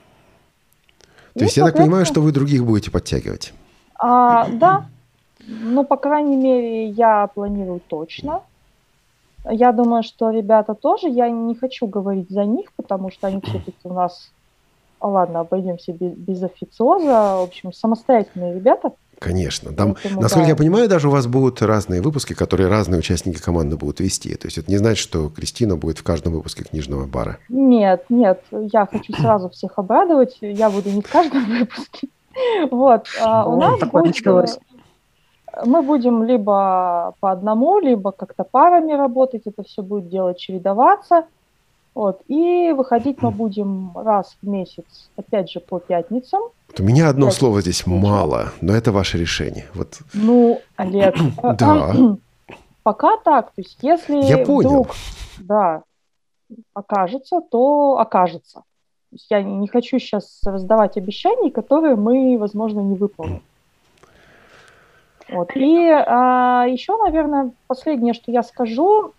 То есть я так понимаю, что вы других будете подтягивать? Да, ну, по крайней мере, я планирую точно. Я думаю, что ребята тоже, я не хочу говорить за них, потому что они все-таки у нас, ладно, обойдемся без официоза, в общем, самостоятельные ребята. Конечно. Там, насколько я понимаю, даже у вас будут разные выпуски, которые разные участники команды будут вести. То есть это не значит, что Кристина будет в каждом выпуске книжного бара. Нет, я хочу сразу всех обрадовать. Я буду не в каждом выпуске. Вот. У нас будет... Мы будем либо по одному, либо как-то парами работать. Это все будет делать, чередоваться. Вот. И выходить мы будем раз в месяц, опять же, по пятницам. У меня одно слово здесь мало, но это ваше решение. Вот. Ну, Олег, да. Пока так. То есть, если я понял. вдруг окажется, то окажется. То есть, я не хочу сейчас раздавать обещаний, которые мы, возможно, не выполним. Вот. И еще, наверное, последнее, что я скажу,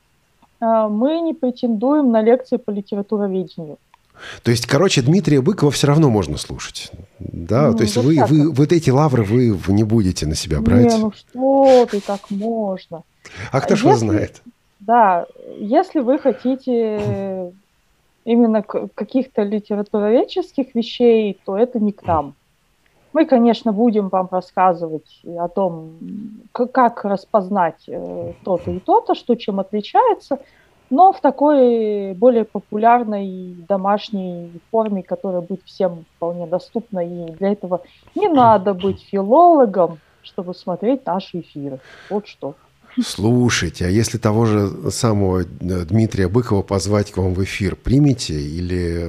мы не претендуем на лекции по литературоведению. То есть, короче, Дмитрия Быкова все равно можно слушать, да? То есть вы вот эти лавры вы не будете на себя брать? Не, ну что ты, так можно. А кто ж вас знает? Да, если вы хотите именно каких-то литературоведческих вещей, то это не к нам. Мы, конечно, будем вам рассказывать о том, как распознать то-то и то-то, что чем отличается, но в такой более популярной домашней форме, которая будет всем вполне доступна. И для этого не надо быть филологом, чтобы смотреть наши эфиры. Вот что. Слушайте, а если того же самого Дмитрия Быкова позвать к вам в эфир, примете или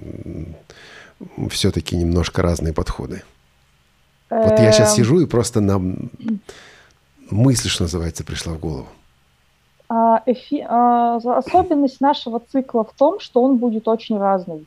все-таки немножко разные подходы? Вот я сейчас сижу и просто мысль, что называется, пришла в голову. Особенность нашего цикла в том, что он будет очень разный.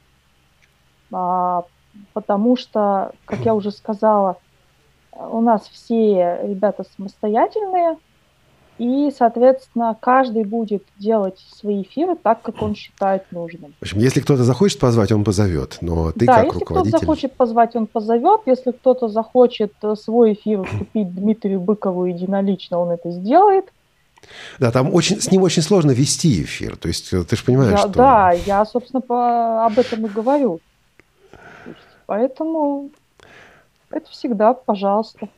Потому что, как я уже сказала, у нас все ребята самостоятельные, и, соответственно, каждый будет делать свои эфиры так, как он считает нужным. В общем, если кто-то захочет позвать, он позовет, но ты да, как если руководитель... кто-то захочет позвать, он позовет. Если кто-то захочет свой эфир уступить Дмитрию Быкову единолично, он это сделает. Да, там с ним очень сложно вести эфир. То есть ты же понимаешь, что... Да, я, собственно, об этом и говорю. Поэтому это всегда, пожалуйста.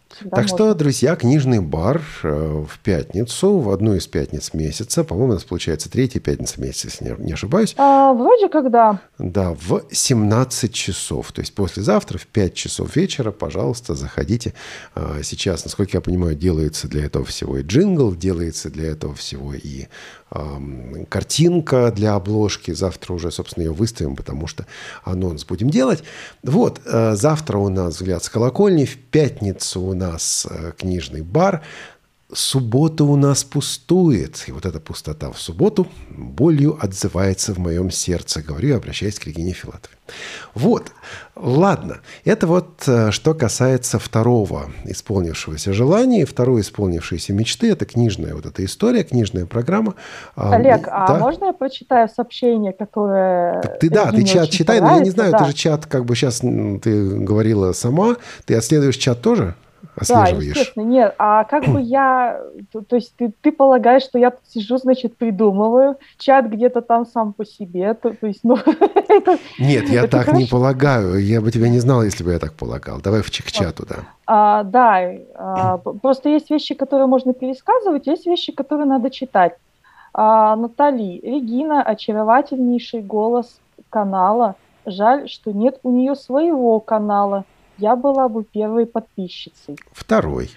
Всегда Так можно. что, друзья, книжный бар в пятницу, в одну из пятниц месяца, по-моему, у нас получается 3-я пятница месяца, если не ошибаюсь. Вроде как да. Да, в 17 часов. То есть послезавтра в 5 часов вечера, пожалуйста, заходите. Сейчас, насколько я понимаю, делается для этого всего и джингл, делается для этого всего и картинка для обложки. Завтра уже, собственно, ее выставим, потому что анонс будем делать. Вот, завтра у нас «Взгляд с колокольни», в пятницу у нас книжный бар. Суббота у нас пустует, и вот эта пустота в субботу болью отзывается в моем сердце, говорю я, обращаясь к Регине Филатовой. Вот, ладно, это вот что касается второго исполнившегося желания, второй исполнившейся мечты, это книжная вот эта история, книжная программа. Олег, да? а можно я прочитаю сообщение, которое... Так ты чат читай, но я не знаю, ты же чат, как бы сейчас ты говорила сама, ты отслеживаешь чат тоже? Да, естественно, нет. А как бы я... То есть ты полагаешь, что я тут сижу, значит, придумываю, чат где-то там сам по себе, то есть, ну... Нет, я так не полагаю. Я бы тебя не знал, если бы я так полагал. Давай к чату, да. Да, просто есть вещи, которые можно пересказывать, есть вещи, которые надо читать. Натали, Регина, очаровательнейший голос канала. Жаль, что нет у нее своего канала. Я была бы первой подписчицей. Второй.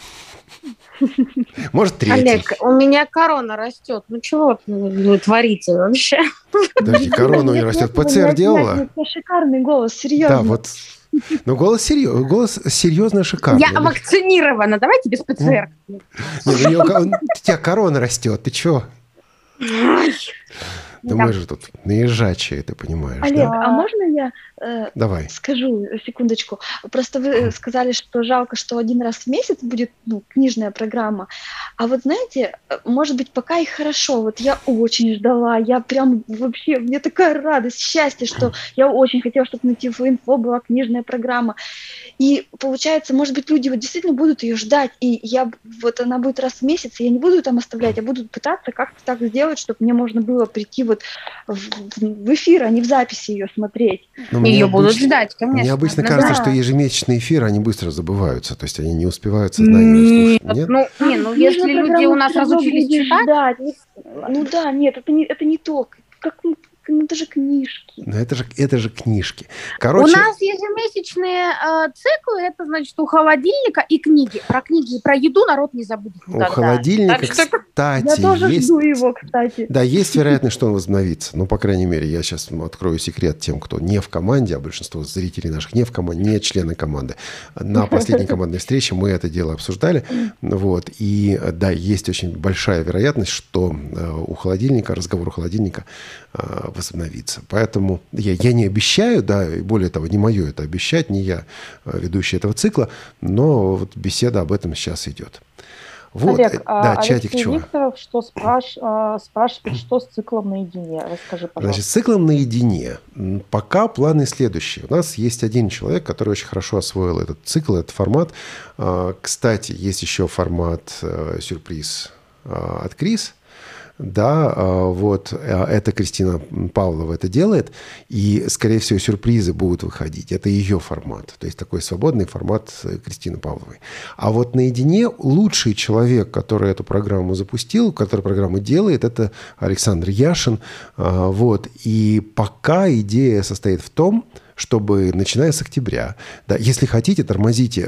Может, третий. Олег, у меня корона растет. Ну, чего вы творите вообще? Подожди, корона у нее растет. ПЦР делала? Шикарный голос, серьезно. Да, вот. Ну, голос серьезно шикарный. Я вакцинирована, давайте без ПЦР. У тебя корона растет, ты чего? Да мы же тут наезжачие, ты понимаешь, Олег, да? а можно я Давай. скажу, секундочку? Просто вы сказали, что жалко, что один раз в месяц будет книжная программа. А вот знаете, может быть, пока и хорошо. Вот я очень ждала, я прям вообще, мне такая радость, счастье, что я очень хотела, чтобы на ТифлоИнфо была книжная программа. И получается, может быть, люди вот действительно будут ее ждать, и вот она будет раз в месяц, и я не буду там оставлять, а буду пытаться как-то так сделать, чтобы мне можно было прийти вот в эфир, а не в записи ее смотреть. Ее будут ждать, конечно. Мне обычно кажется, что ежемесячные эфиры, они быстро забываются, то есть они не успевают сознание слушать. Нет? Ну, если люди у нас разучились читать... Ну да, нет, это не то. Это же книжки. Но это же книжки. Короче, у нас ежемесячные циклы, это значит у холодильника и книги. Про книги и про еду народ не забудет никогда. У холодильника, кстати, я тоже жду его, кстати. Да, есть вероятность, что он возобновится. Ну, по крайней мере, я сейчас открою секрет тем, кто не в команде, а большинство зрителей наших не в команде, не члены команды. На последней командной встрече мы это дело обсуждали. Вот. И да, есть очень большая вероятность, что разговор у холодильника возобновиться. Поэтому я не обещаю, да, и более того, не мое это обещать, не я ведущий этого цикла, но вот беседа об этом сейчас идет. Вот, Олег, да, чатик Алексей чего? Викторов спрашивает, что с циклом наедине. Расскажи, пожалуйста. Значит, с циклом наедине. Пока планы следующие. У нас есть один человек, который очень хорошо освоил этот цикл, этот формат. Кстати, есть еще формат сюрприз от Крис. Да, вот это Кристина Павлова это делает, и, скорее всего, сюрпризы будут выходить. Это ее формат, то есть такой свободный формат Кристины Павловой. А вот наедине лучший человек, который эту программу запустил, который программу делает, это Александр Яшин. Вот, и пока идея состоит в том, чтобы, начиная с октября, да, если хотите, тормошите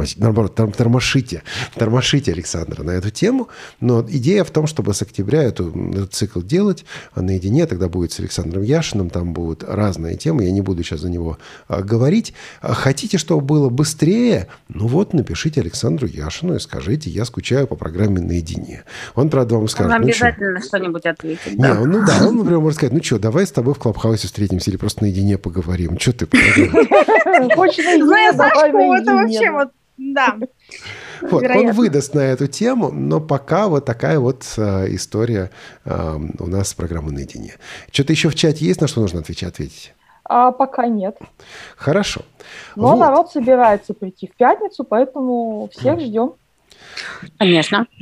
Александра на эту тему, но идея в том, чтобы с октября этот цикл делать, а наедине тогда будет с Александром Яшиным, там будут разные темы, я не буду сейчас за него говорить. Хотите, чтобы было быстрее? Ну вот, напишите Александру Яшину и скажите, я скучаю по программе наедине. Он, правда, вам скажет... Он обязательно что-нибудь ответит. Да. Он, например, может сказать, ну что, давай с тобой в Клабхаусе встретимся или просто наедине поговорим. Что ты Знаешь, Сашку, это вообще вот, да. Вот, он выдаст на эту тему, но пока вот такая вот история у нас с программой наедине. Что-то еще в чате есть, на что нужно ответить? Пока нет. Хорошо. Но вот. Народ собирается прийти в пятницу, поэтому всех ждем. Конечно.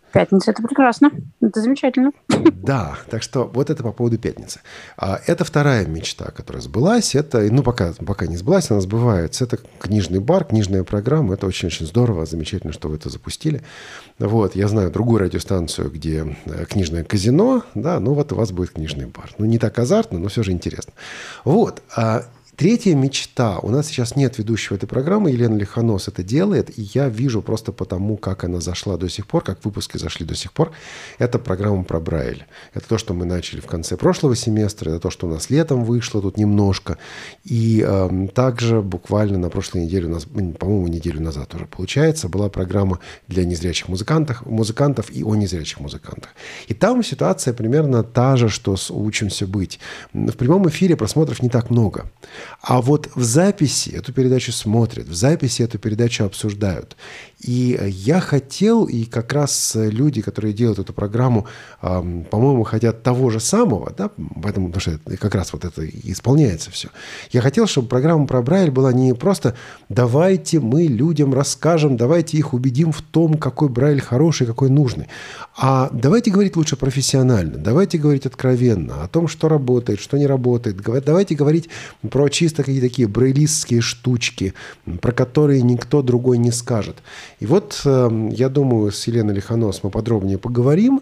Пятница – это прекрасно. Это замечательно. Да, так что вот это по поводу пятницы. Это вторая мечта, которая сбылась. Это, пока не сбылась, она сбывается. Это книжный бар, книжная программа. Это очень-очень здорово, замечательно, что вы это запустили. Вот, я знаю другую радиостанцию, где книжное казино. Да, вот у вас будет книжный бар. Не так азартно, но все же интересно. Вот. Третья мечта. У нас сейчас нет ведущего этой программы. Елена Лихонос это делает. И я вижу просто потому, как она зашла до сих пор, как выпуски зашли до сих пор. Это программа про Брайль. Это то, что мы начали в конце прошлого семестра. Это то, что у нас летом вышло тут немножко. И также буквально на прошлой неделе, по-моему, неделю назад уже получается, была программа для незрячих музыкантов и о незрячих музыкантах. И там ситуация примерно та же, что с «Учимся быть». В прямом эфире просмотров не так много. А вот в записи эту передачу смотрят, в записи эту передачу обсуждают. И я хотел, и как раз люди, которые делают эту программу, по-моему, хотят того же самого, да, поэтому, потому что как раз вот это и исполняется все. Я хотел, чтобы программа про Брайль была не просто «давайте мы людям расскажем, давайте их убедим в том, какой Брайль хороший, какой нужный», а давайте говорить лучше профессионально, давайте говорить откровенно о том, что работает, что не работает, давайте говорить про чисто какие-то такие брайлистские штучки, про которые никто другой не скажет. И вот, я думаю, с Еленой Лихонос мы подробнее поговорим,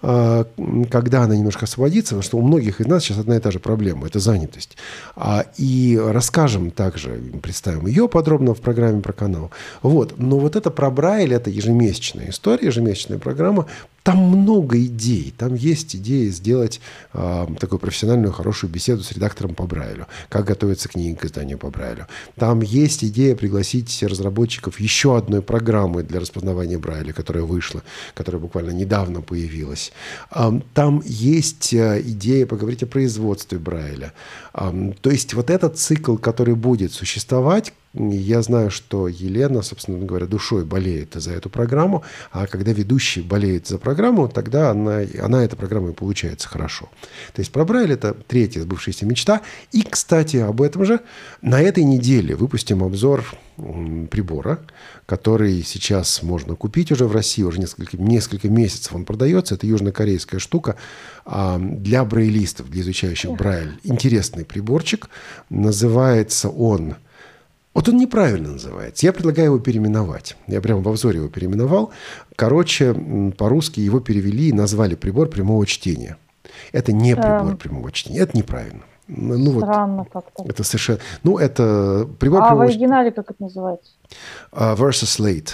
когда она немножко освободится, потому что у многих из нас сейчас одна и та же проблема – это занятость. И расскажем также, представим ее подробно в программе про канал. Вот. Но вот это про Брайль – это ежемесячная история, ежемесячная программа. Там много идей. Там есть идея сделать такую профессиональную, хорошую беседу с редактором по Брайлю. Как готовится книга к изданию по Брайлю. Там есть идея пригласить разработчиков еще одной программы для распознавания Брайля, которая вышла, которая буквально недавно появилась. Там есть идея поговорить о производстве Брайля. То есть вот этот цикл, который будет существовать, я знаю, что Елена, собственно говоря, душой болеет за эту программу, а когда ведущий болеет за программу, тогда она эта программа и получается хорошо. То есть про Брайль это третья сбывшаяся мечта. И, кстати, об этом же на этой неделе выпустим обзор прибора, который сейчас можно купить уже в России, уже несколько месяцев он продается. Это южнокорейская штука для брайлистов, для изучающих Брайль. Интересный приборчик. Называется он... Вот он неправильно называется. Я предлагаю его переименовать. Я прямо в обзоре его переименовал. Короче, по-русски его перевели и назвали прибор прямого чтения. Это не прибор прямого чтения. Это неправильно. Странно как-то. Это совершенно... это прибор прямого... в оригинале как это называется? Versa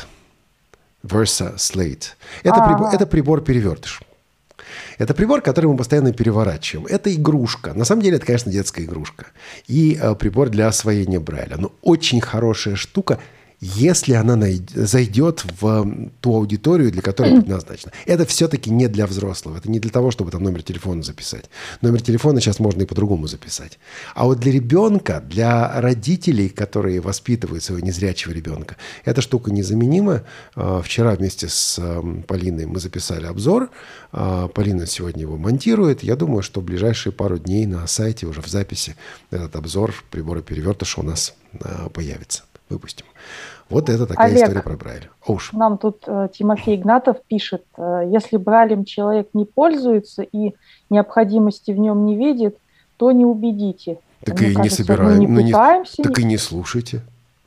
Slate. Это прибор-перевертыш. Это прибор, который мы постоянно переворачиваем. Это игрушка. На самом деле, это, конечно, детская игрушка. И прибор для освоения Брайля. Но очень хорошая штука, если она зайдет в ту аудиторию, для которой предназначена. Это все-таки не для взрослого. Это не для того, чтобы там номер телефона записать. Номер телефона сейчас можно и по-другому записать. А вот для ребенка, для родителей, которые воспитывают своего незрячего ребенка, эта штука незаменима. Вчера вместе с Полиной мы записали обзор. Полина сегодня его монтирует. Я думаю, что в ближайшие пару дней на сайте уже в записи этот обзор прибора-перевертыша у нас появится. Выпустим. Вот это такая Олег, история про Брайль. Нам тут Тимофей Игнатов пишет, если Брайлем человек не пользуется и необходимости в нем не видит, то не убедите. Так Мне и кажется, не собираем. мы не пытаемся. Так и не слушайте.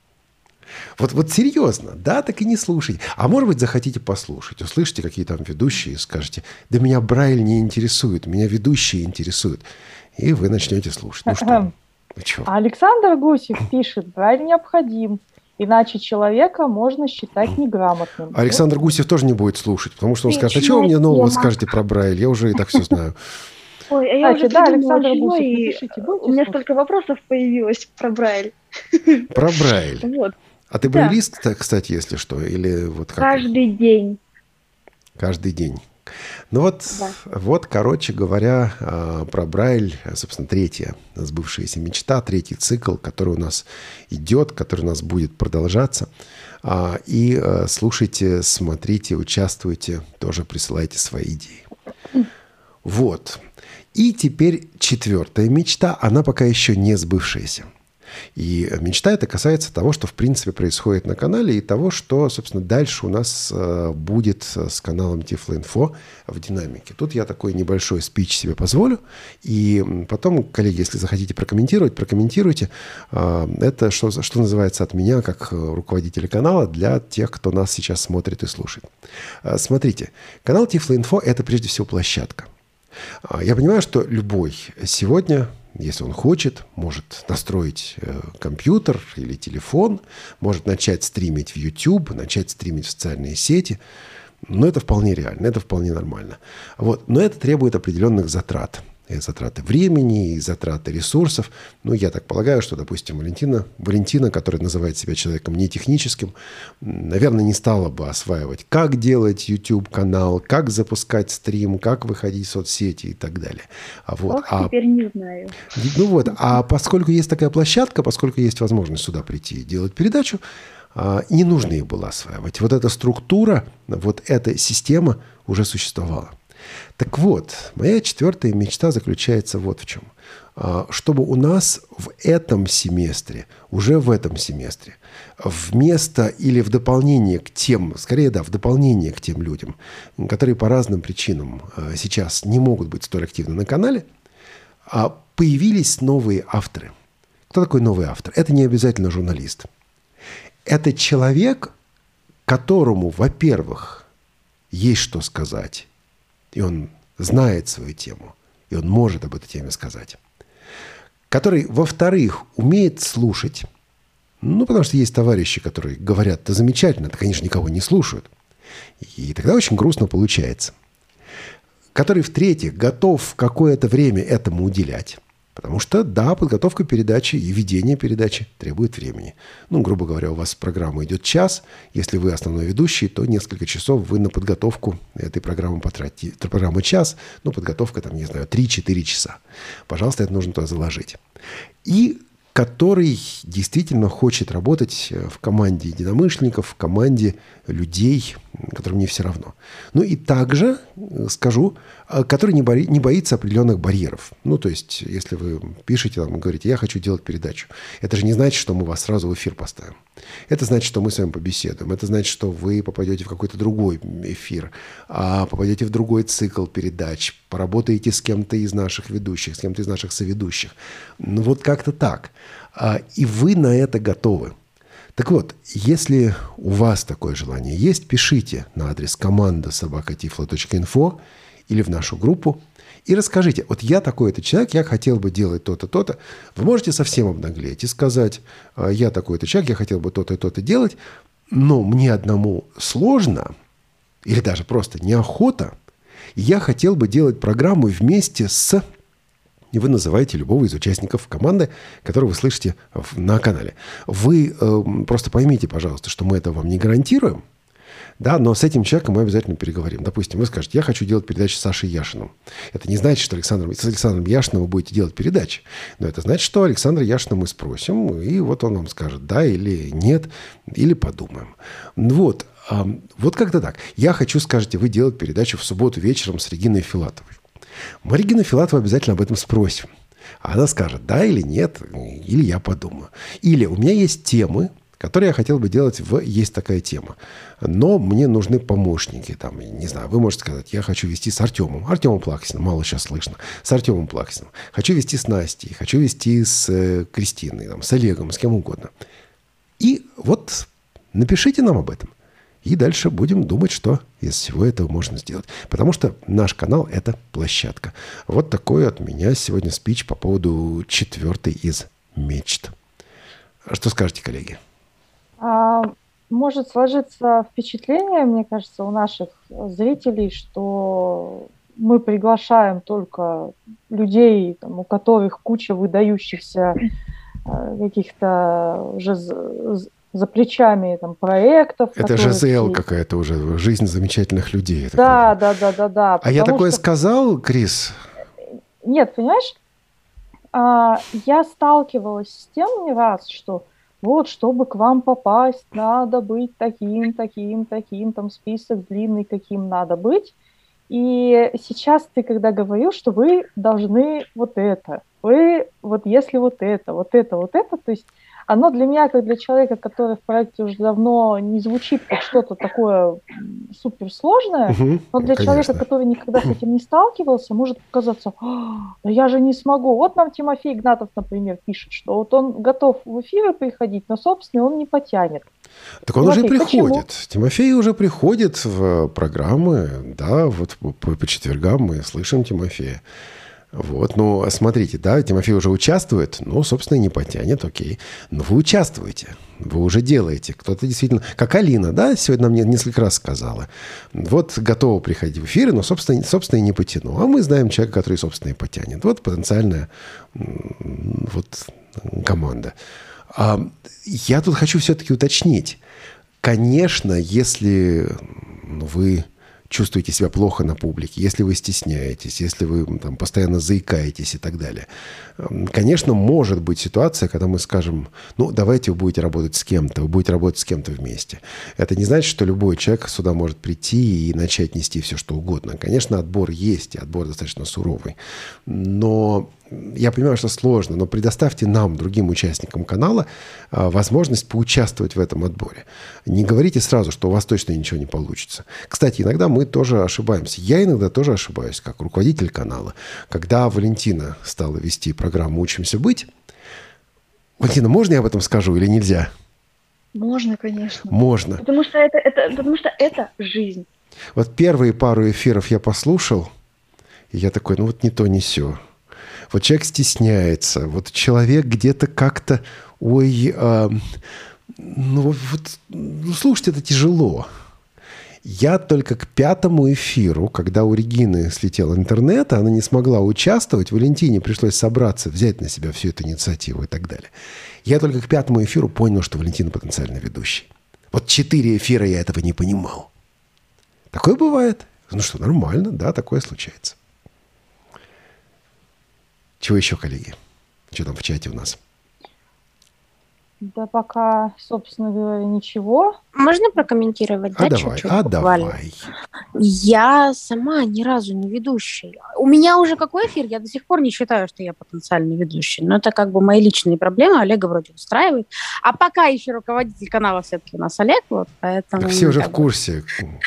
Вот серьезно, да, так и не слушайте. А может быть, захотите послушать, услышите, какие там ведущие, и скажете, да меня Брайль не интересует, меня ведущие интересуют. И вы начнете слушать. Ну что? А Александр Гусев пишет, Брайль необходим, иначе человека можно считать неграмотным. Александр Гусев тоже не будет слушать, потому что он скажет, а что вы мне нового скажете про Брайль? Я уже и так все знаю. Ой, а я уже Александр придумала, Гусев, и напишите, у меня столько вопросов появилось про Брайль. Про Брайль. Вот. А ты брайлист, кстати, если что? Или вот как? Каждый день. Каждый день. Ну вот, короче говоря, про Брайль, собственно, третья сбывшаяся мечта, третий цикл, который у нас идет, который у нас будет продолжаться. И слушайте, смотрите, участвуйте, тоже присылайте свои идеи. Вот. И теперь четвертая мечта, она пока еще не сбывшаяся. И мечта это касается того, что в принципе происходит на канале, и того, что, собственно, дальше у нас будет с каналом Тифлоинфо в динамике. Тут я такой небольшой спич себе позволю, и потом, коллеги, если захотите прокомментировать, прокомментируйте. Это, что называется, от меня, как руководителя канала, для тех, кто нас сейчас смотрит и слушает. Смотрите, канал Тифлоинфо – это прежде всего площадка. Я понимаю, что любой сегодня, если он хочет, может настроить компьютер или телефон, может начать стримить в YouTube, начать стримить в социальные сети. Но это вполне реально, это вполне нормально. Вот. Но это требует определенных затрат. И затраты времени, и затраты ресурсов. Ну, я так полагаю, что, допустим, Валентина, которая называет себя человеком не техническим, наверное, не стала бы осваивать, как делать YouTube-канал, как запускать стрим, как выходить в соцсети и так далее. Теперь не знаю. Ну вот, а поскольку есть такая площадка, поскольку есть возможность сюда прийти и делать передачу, не нужно их было осваивать. Вот эта структура, вот эта система уже существовала. Так вот, моя 4-я мечта заключается вот в чем. Чтобы у нас в этом семестре, уже в этом семестре, вместо или в дополнение к тем, скорее, да, в дополнение к тем людям, которые по разным причинам сейчас не могут быть столь активны на канале, появились новые авторы. Кто такой новый автор? Это не обязательно журналист. Это человек, которому, во-первых, есть что сказать, и он знает свою тему, и он может об этой теме сказать. Который, во-вторых, умеет слушать. Ну, потому что есть товарищи, которые говорят, это замечательно, это, конечно, никого не слушают. И тогда очень грустно получается. Который, в-третьих, готов какое-то время этому уделять. Потому что, да, подготовка передачи и ведение передачи требует времени. Ну, грубо говоря, у вас программа идет час. Если вы основной ведущий, то несколько часов вы на подготовку этой программы потратите. Программа час, но подготовка, там, не знаю, 3-4 часа. Пожалуйста, это нужно туда заложить. И который действительно хочет работать в команде единомышленников, в команде людей, которым не все равно. Ну и также, скажу, который не боится определенных барьеров. Ну, то есть, если вы пишете там и говорите, я хочу делать передачу, это же не значит, что мы вас сразу в эфир поставим. Это значит, что мы с вами побеседуем. Это значит, что вы попадете в какой-то другой эфир, попадете в другой цикл передач, поработаете с кем-то из наших ведущих, с кем-то из наших соведущих. Ну, вот как-то так. И вы на это готовы. Так вот, если у вас такое желание есть, пишите на адрес команда@tiflo.info или в нашу группу и расскажите, вот я такой-то человек, я хотел бы делать то-то, то-то. Вы можете совсем обнаглеть и сказать, я такой-то человек, я хотел бы то-то и то-то делать, но мне одному сложно или даже просто неохота, и я хотел бы делать программу вместе с... И вы называете любого из участников команды, которого вы слышите на канале. Вы просто поймите, пожалуйста, что мы это вам не гарантируем, да, но с этим человеком мы обязательно переговорим. Допустим, вы скажете, я хочу делать передачи с Сашей Яшиным. Это не значит, что с Александром Яшиным вы будете делать передачи. Но это значит, что Александра Яшина мы спросим, и вот он вам скажет, да или нет, или подумаем. Вот, вот как-то так. Я хочу, скажете, вы делать передачу в субботу вечером с Региной Филатовой. Мы Регину Филатову обязательно об этом спросим. А она скажет, да или нет, или я подумаю. Или у меня есть темы, которые я хотел бы делать «Есть такая тема». Но мне нужны помощники. Там, не знаю, вы можете сказать, я хочу вести с Артемом Плаксиным, мало сейчас слышно, с Артемом Плаксиным. Хочу вести с Настей, хочу вести с Кристиной, там, с Олегом, с кем угодно. И вот напишите нам об этом. И дальше будем думать, что из всего этого можно сделать. Потому что наш канал – это площадка. Вот такой от меня сегодня спич по поводу 4-й из мечт. Что скажете, коллеги? Может сложиться впечатление, мне кажется, у наших зрителей, что мы приглашаем только людей, там, у которых куча выдающихся каких-то уже за плечами там, проектов. Это ЖЗЛ какая-то уже, жизнь замечательных людей. Да. А я такое сказал, Крис? Нет, понимаешь, я сталкивалась с тем не раз, что вот, чтобы к вам попасть, надо быть таким, там список длинный, каким надо быть. И сейчас ты, когда говорил, что вы должны вот это. вы вот если вот это, то есть оно для меня, как для человека, который в проекте уже давно не звучит как что-то такое суперсложное, но для человека, Конечно. который никогда с этим не сталкивался, может показаться, да я же не смогу. Вот нам Тимофей Игнатов, например, пишет, что вот он готов в эфиры приходить, но, собственно, он не потянет. Так он уже Тимофей, приходит. почему? Тимофей уже приходит в программы, да, вот по четвергам мы слышим Тимофея. Вот, ну, смотрите, да, Тимофей уже участвует, ну, собственно, и не потянет, окей. Но вы участвуете, вы уже делаете. Кто-то действительно, как Алина, да, сегодня нам несколько раз сказала. Вот готова приходить в эфиры, но, собственно, и не потяну. А мы знаем человека, который, собственно, и потянет. Вот потенциальная вот команда. Я тут хочу все-таки уточнить. Конечно, если вы чувствуете себя плохо на публике, если вы стесняетесь, если вы там постоянно заикаетесь и так далее. Конечно, может быть ситуация, когда мы скажем, ну, давайте вы будете работать с кем-то, вы будете работать с кем-то вместе. Это не значит, что любой человек сюда может прийти и начать нести все, что угодно. Конечно, отбор есть, и отбор достаточно суровый. Но я понимаю, что сложно, но предоставьте нам, другим участникам канала, возможность поучаствовать в этом отборе. Не говорите сразу, что у вас точно ничего не получится. Кстати, иногда мы тоже ошибаемся. Я иногда тоже ошибаюсь, как руководитель канала. Когда Валентина стала вести программу «Учимся быть», Валентина, можно я об этом скажу или нельзя? Можно, конечно. Можно. Потому что это жизнь. Вот первые пару эфиров я послушал, и я такой, ну вот не то, не сё. Вот человек стесняется, вот человек где-то как-то, слушать это тяжело. Я только к 5-му эфиру, когда у Регины слетел интернет, она не смогла участвовать, Валентине пришлось собраться, взять на себя всю эту инициативу и так далее. Я только к 5-му эфиру понял, что Валентина потенциально ведущий. Вот 4 эфира я этого не понимал. Такое бывает. Ну что, нормально, да, такое случается. Чего еще, коллеги? Что там в чате у нас? Да пока, собственно говоря, ничего. Можно прокомментировать? Чуть-чуть, буквально? Давай. Я сама ни разу не ведущая. У меня уже какой эфир? Я до сих пор не считаю, что я потенциальный ведущий. Но это как бы мои личные проблемы. Олега вроде устраивает. А пока еще руководитель канала все-таки у нас Олег. Вот, поэтому... Все уже в курсе.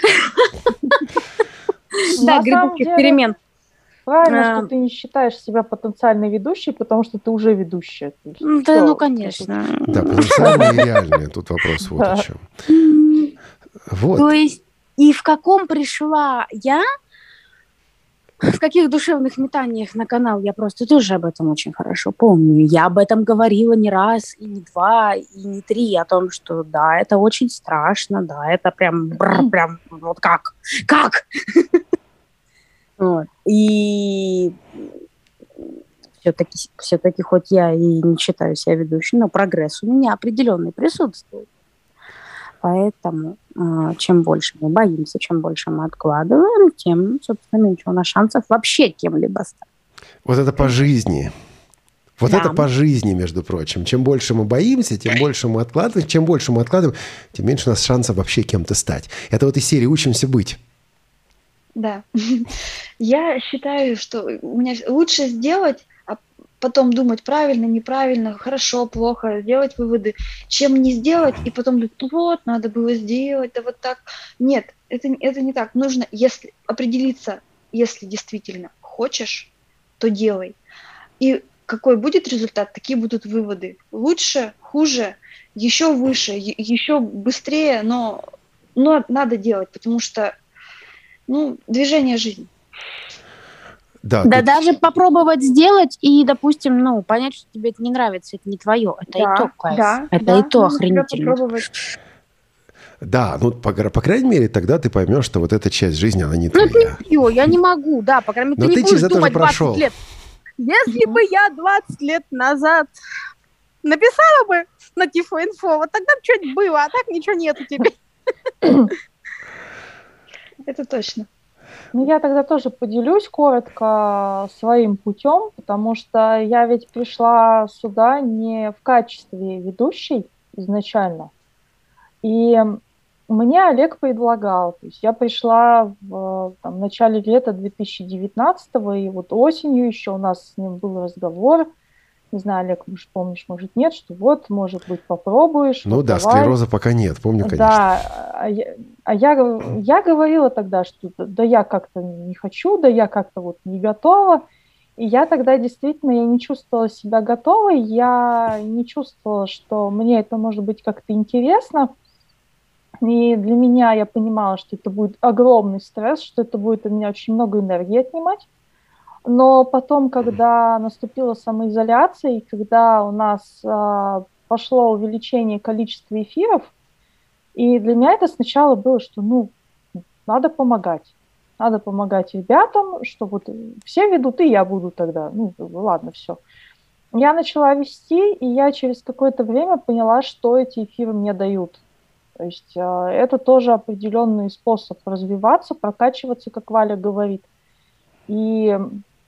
Да, грядущих перемен. Правильно, что ты не считаешь себя потенциальной ведущей, потому что ты уже ведущая. Да, ну, конечно. Да, потенциальные и реальные. Тут вопрос вот о чем. Вот. То есть, и в каком пришла я, в каких душевных метаниях на канал, я просто тоже об этом очень хорошо помню. Я об этом говорила не раз, и не два, и не три, о том, что да, это очень страшно, да, это прям вот как? Вот. И все-таки, хоть я и не считаю себя ведущей, но прогресс у меня определенный присутствует. Поэтому чем больше мы боимся, чем больше мы откладываем, тем, собственно, меньше у нас шансов вообще кем-либо стать. Вот это по жизни. Вот это по жизни, между прочим. Чем больше мы боимся, тем больше мы откладываем. Чем больше мы откладываем, тем меньше у нас шансов вообще кем-то стать. Это вот из серии «Учимся быть». Да. Я считаю, что у меня лучше сделать, а потом думать правильно, неправильно, хорошо, плохо, сделать выводы, чем не сделать и потом думать, вот, надо было сделать, да вот так. Нет, это не так. Нужно, если определиться, если действительно хочешь, то делай. И какой будет результат, такие будут выводы. Лучше, хуже, еще выше, еще быстрее, но надо делать, потому что движение жизни. Да, даже попробовать сделать и, допустим, понять, что тебе это не нравится, это не твое. Это и то кайф. Это и то охренительно. Да, по крайней мере, тогда ты поймешь, что вот эта часть жизни, она не твоя. Это не твое, я не могу, да, по крайней мере, ты не будешь думать 20 лет. Если бы я 20 лет назад написала бы на Тифлоинфо, вот тогда бы что-нибудь было, а так ничего нету тебе. Это точно. Я тогда тоже поделюсь коротко своим путем, потому что я ведь пришла сюда не в качестве ведущей изначально. И Мне Олег предлагал. То есть я пришла в начале лета 2019-го, и вот осенью еще у нас с ним был разговор. Не знаю, Олег, может, помнишь, может, нет, что вот, может быть, попробуешь. Ну вот да, давай. склероза пока нет, помню, конечно. Да, я говорила тогда, что да я как-то не хочу, да я как-то вот не готова. И я тогда действительно я не чувствовала себя готовой, я не чувствовала, что мне это может быть как-то интересно. И для меня я понимала, что это будет огромный стресс, что это будет у меня очень много энергии отнимать. Но потом, когда наступила самоизоляция, и когда у нас пошло увеличение количества эфиров, и для меня это сначала было, что надо помогать. Надо помогать ребятам, что вот все ведут, и я буду тогда. Ладно, все. Я начала вести, и я через какое-то время поняла, что эти эфиры мне дают. То есть это тоже определенный способ развиваться, прокачиваться, как Валя говорит. И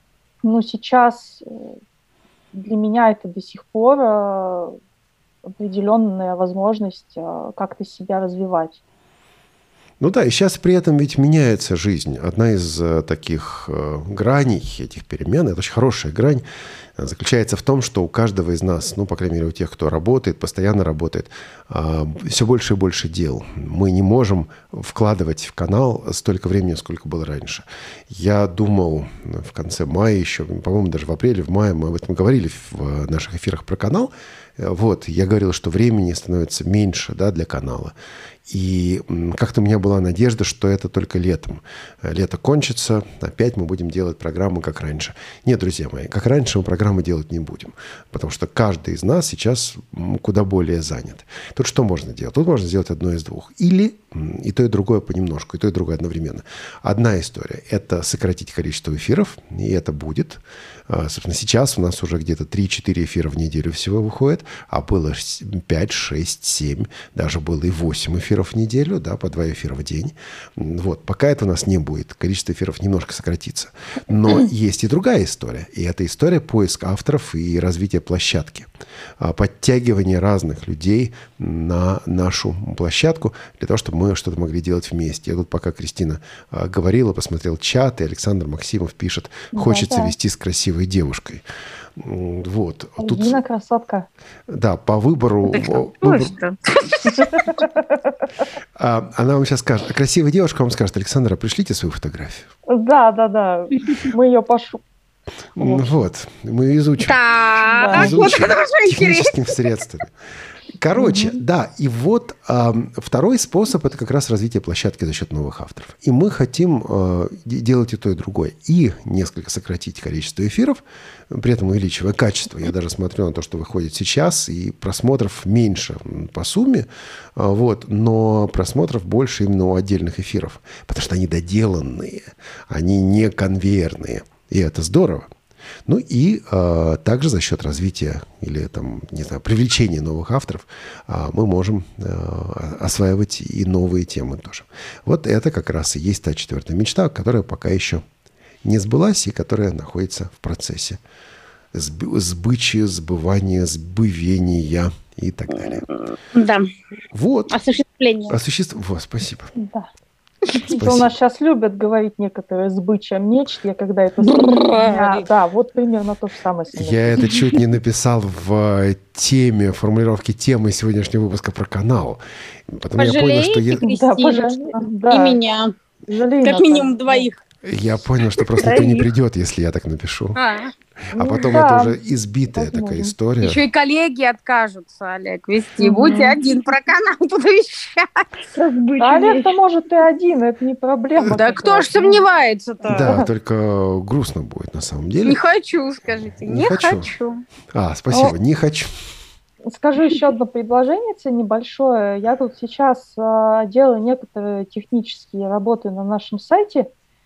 сейчас для меня это до сих пор определенная возможность как-то себя развивать. Ну да, и сейчас при этом ведь меняется жизнь. Одна из таких граней этих перемен, это очень хорошая грань, заключается в том, что у каждого из нас, по крайней мере, у тех, кто работает, постоянно работает, все больше и больше дел. Мы не можем вкладывать в канал столько времени, сколько было раньше. Я думал в конце мая еще, по-моему, даже в апреле, в мае мы об этом говорили в наших эфирах про канал. Я говорил, что времени становится меньше, для канала. И как-то у меня была надежда, что это только летом. Лето кончится, опять мы будем делать программы, как раньше. Нет, друзья мои, как раньше мы программы делать не будем. Потому что каждый из нас сейчас куда более занят. Тут что можно делать? Тут можно сделать одно из двух. Или и то, и другое понемножку, и то, и другое одновременно. Одна история – это сократить количество эфиров, и это будет. Собственно, сейчас у нас уже где-то 3-4 эфира в неделю всего выходит, а было 5, 6, 7, даже было и 8 эфиров в неделю, по 2 эфира в день. Пока это у нас не будет, количество эфиров немножко сократится. Но есть и другая история, и это история поиска авторов и развития площадки. Подтягивание разных людей на нашу площадку для того, чтобы мы что-то могли делать вместе. Я тут пока Кристина говорила, посмотрел чат, и Александр Максимов пишет: хочется вести с красивой девушкой. Альбина красотка. Да, по выбору... Она вам сейчас скажет, красивая девушка вам скажет: Александра, пришлите свою фотографию. Да. Мы ее пошлем. Мы изучим. Техническими средствами. Короче, и второй способ – это как раз развитие площадки за счет новых авторов. И мы хотим делать и то, и другое. И несколько сократить количество эфиров, при этом увеличивая качество. Я даже смотрю на то, что выходит сейчас, и просмотров меньше по сумме, но просмотров больше именно у отдельных эфиров, потому что они доделанные, они не конвейерные. И это здорово. И также за счет развития или привлечения новых авторов мы можем осваивать и новые темы тоже. Это как раз и есть та 4-я мечта, которая пока еще не сбылась и которая находится в процессе сбычи, сбывания, сбывения и так далее. Да. Осуществление. Спасибо. Да. Это у нас сейчас любят говорить некоторые сбыча мечт. Я когда это слышу, примерно то же самое. Я это чуть не написал в формулировке темы сегодняшнего выпуска про канал. Потом я понял, что и меня. Как минимум 2. Я понял, что просто никто не придет, если я так напишу. Потом это уже избитая такая история. Еще и коллеги откажутся, Олег, вести. Будьте один про канал тут вещать. Олег-то может и один, это не проблема. Да кто ж сомневается-то? Да, только грустно будет на самом деле. Не хочу, скажите. Не хочу. Спасибо, не хочу. Скажу еще одно предложение небольшое. Я тут сейчас делаю некоторые технические работы на нашем сайте,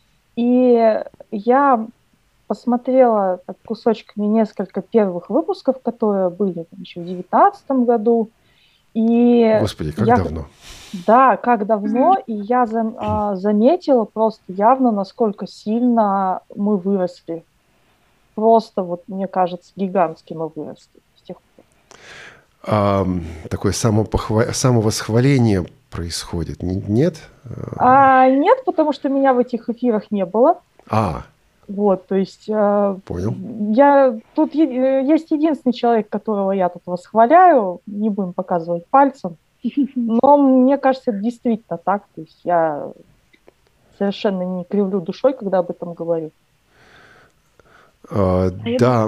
и я посмотрела кусочками несколько первых выпусков, которые были еще в 2019 году. И Господи, как давно. Да, как давно. И я заметила просто явно, насколько сильно мы выросли. Просто, мне кажется, гигантски мы выросли с тех пор. Такое самовосхваление происходит? Нет? Нет, потому что меня в этих эфирах не было. Вот, то есть Понял. тут есть единственный человек, которого я тут восхваляю, не будем показывать пальцем, но мне кажется, это действительно так, то есть я совершенно не кривлю душой, когда об этом говорю. Да,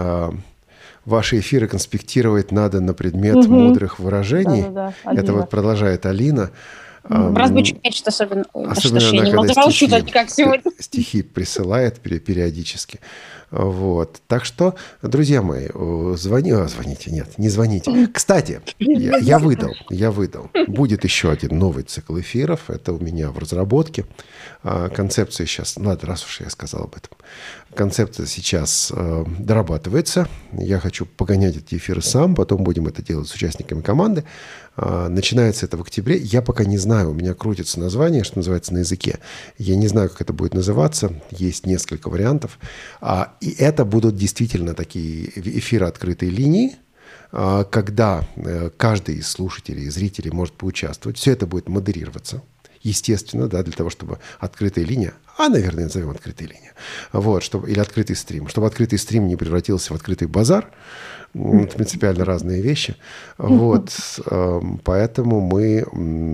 ваши эфиры конспектировать надо на предмет мудрых выражений. Это вот продолжает Алина. Разбойчик печет особенно я не могу научиться, как сегодня. Стихи присылает периодически. Вот. Так что, друзья мои, звоните. Нет, не звоните. Кстати, я выдал. Будет еще один новый цикл эфиров. Это у меня в разработке. Концепция сейчас... Ладно, раз уж я сказал об этом. Концепция сейчас дорабатывается. Я хочу погонять эти эфиры сам. Потом будем это делать с участниками команды. Начинается это в октябре. Я пока не знаю. У меня крутится название, что называется, на языке. Я не знаю, как это будет называться. Есть несколько вариантов. И это будут действительно такие эфиры открытой линии, когда каждый из слушателей и зрителей может поучаствовать. Все это будет модерироваться. Естественно, да, для того, чтобы открытая линия, наверное, назовем открытой линией, вот, или открытый стрим, чтобы открытый стрим не превратился в открытый базар. Это принципиально разные вещи. Вот, поэтому мы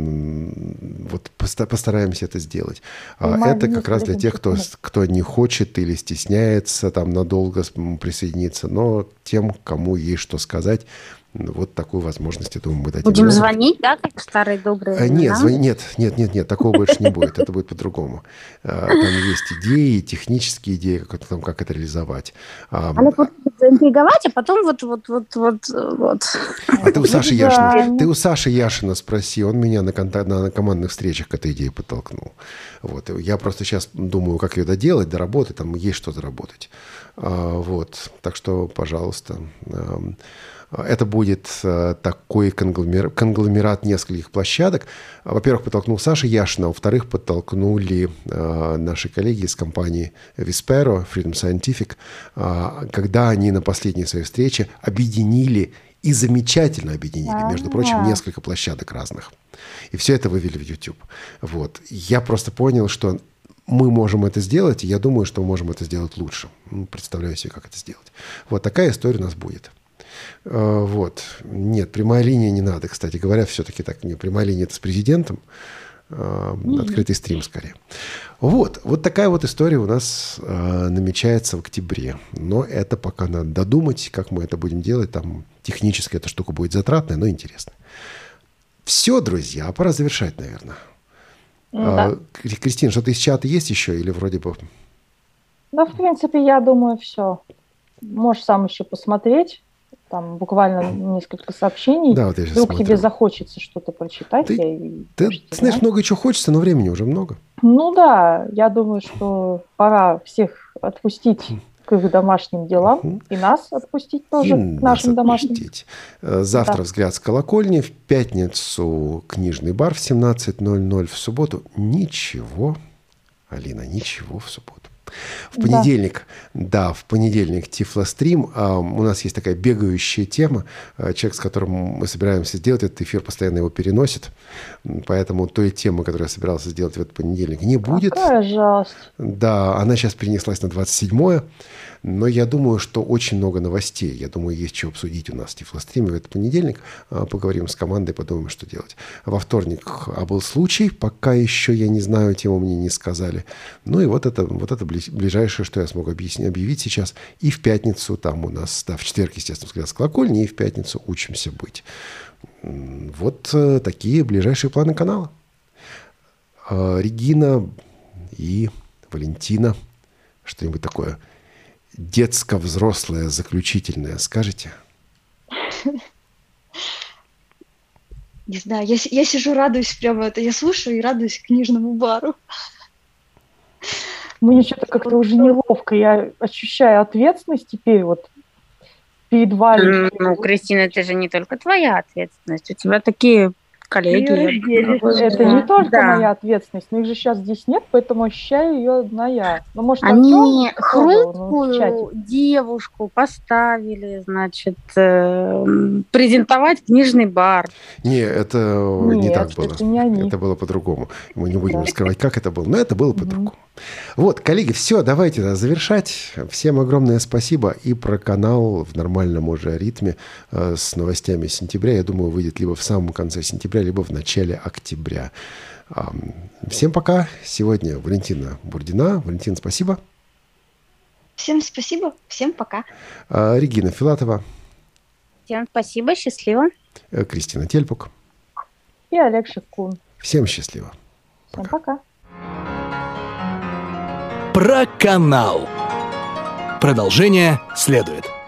вот постараемся это сделать. Это как раз для тех, кто не хочет или стесняется там надолго присоединиться, но тем, кому есть что сказать, вот такую возможность, я думаю, мы дадим. Будем звонить, да, как в старые добрые времена? Нет, такого больше не будет. Это будет по-другому. Там есть идеи, технические идеи, как это реализовать. Она будет заинтриговать, а потом вот. А ты у Саши Яшина спроси, он меня на командных встречах к этой идее подтолкнул. Вот. Я просто сейчас думаю, как ее доделать, доработать, там есть что заработать. Вот. Так что, пожалуйста. Это будет такой конгломерат нескольких площадок. Во-первых, подтолкнул Саша Яшина, во-вторых, подтолкнули наши коллеги из компании Vispero, Freedom Scientific, когда они на последней своей встрече объединили и замечательно объединили, между прочим, несколько площадок разных. И все это вывели в YouTube. Вот. Я просто понял, что мы можем это сделать, и я думаю, что мы можем это сделать лучше. Представляю себе, как это сделать. Вот такая история у нас будет. Вот. Нет, прямая линия не надо, кстати говоря, все-таки так. Не, прямая линия — это с президентом, открытый стрим скорее. Вот такая вот история у нас намечается в октябре. Но это пока надо додумать, как мы это будем делать. Там технически эта штука будет затратная, но интересная. Все, друзья, пора завершать, наверное. Да. Кристина, что-то из чата есть еще или вроде бы... Да, в принципе, я думаю, все. Можешь сам еще посмотреть. Там буквально несколько сообщений. Да, вот я вдруг тебе захочется что-то прочитать. Ты знаешь, много чего хочется, но времени уже много. Ну да, я думаю, что пора всех отпустить к их домашним делам. И нас отпустить тоже к нашим домашним. Завтра «Взгляд с колокольни», в пятницу «Книжный бар» в 17:00, в субботу ничего. Алина, ничего в субботу. В понедельник Тифлострим. У нас есть такая бегающая тема. Человек, с которым мы собираемся сделать этот эфир, постоянно его переносит. Поэтому той темы, которую я собирался сделать в этот понедельник, не будет. Какая жалость. Да, она сейчас перенеслась на 27-е. Но я думаю, что очень много новостей. Я думаю, есть что обсудить у нас в Тифлостриме в этот понедельник. Поговорим с командой, подумаем, что делать. Во вторник был случай. Пока еще я не знаю, тему мне не сказали. Ну и вот это ближайшее, что я смогу объявить сейчас. И в пятницу там у нас, да, в четверг, естественно, «Взгляд с колокольни», и в пятницу «Учимся быть». Вот такие ближайшие планы канала. Регина и Валентина, что-нибудь такое детско-взрослое, заключительное скажете? Не знаю, я сижу, радуюсь прямо это, я слушаю и радуюсь книжному бару. Мне что-то как-то уже неловко, я ощущаю ответственность теперь вот перед вами. Ну, Кристина, это же не только твоя ответственность, у тебя такие коллеги. Это не только Да. моя ответственность, но их же сейчас здесь нет, поэтому ощущаю ее одна я. Ну, может, Они Артём тоже, в хрупкую чате. девушку поставили, значит, презентовать книжный бар. Не, это не Нет, так было. это не они. Это было по-другому. Мы не будем раскрывать, как это было, но это было Мгм. по-другому. Вот, коллеги, все, давайте завершать. Всем огромное спасибо. И про канал в нормальном уже ритме с новостями сентября, я думаю, выйдет либо в самом конце сентября, либо в начале октября. Всем пока. Сегодня Валентина Бурдина. Валентина, спасибо. Всем спасибо, всем пока. Регина Филатова, Всем спасибо, счастливо. Кристина Тельпук. И Олег Шевкун. Всем счастливо. Всем пока. Про канал. Продолжение следует.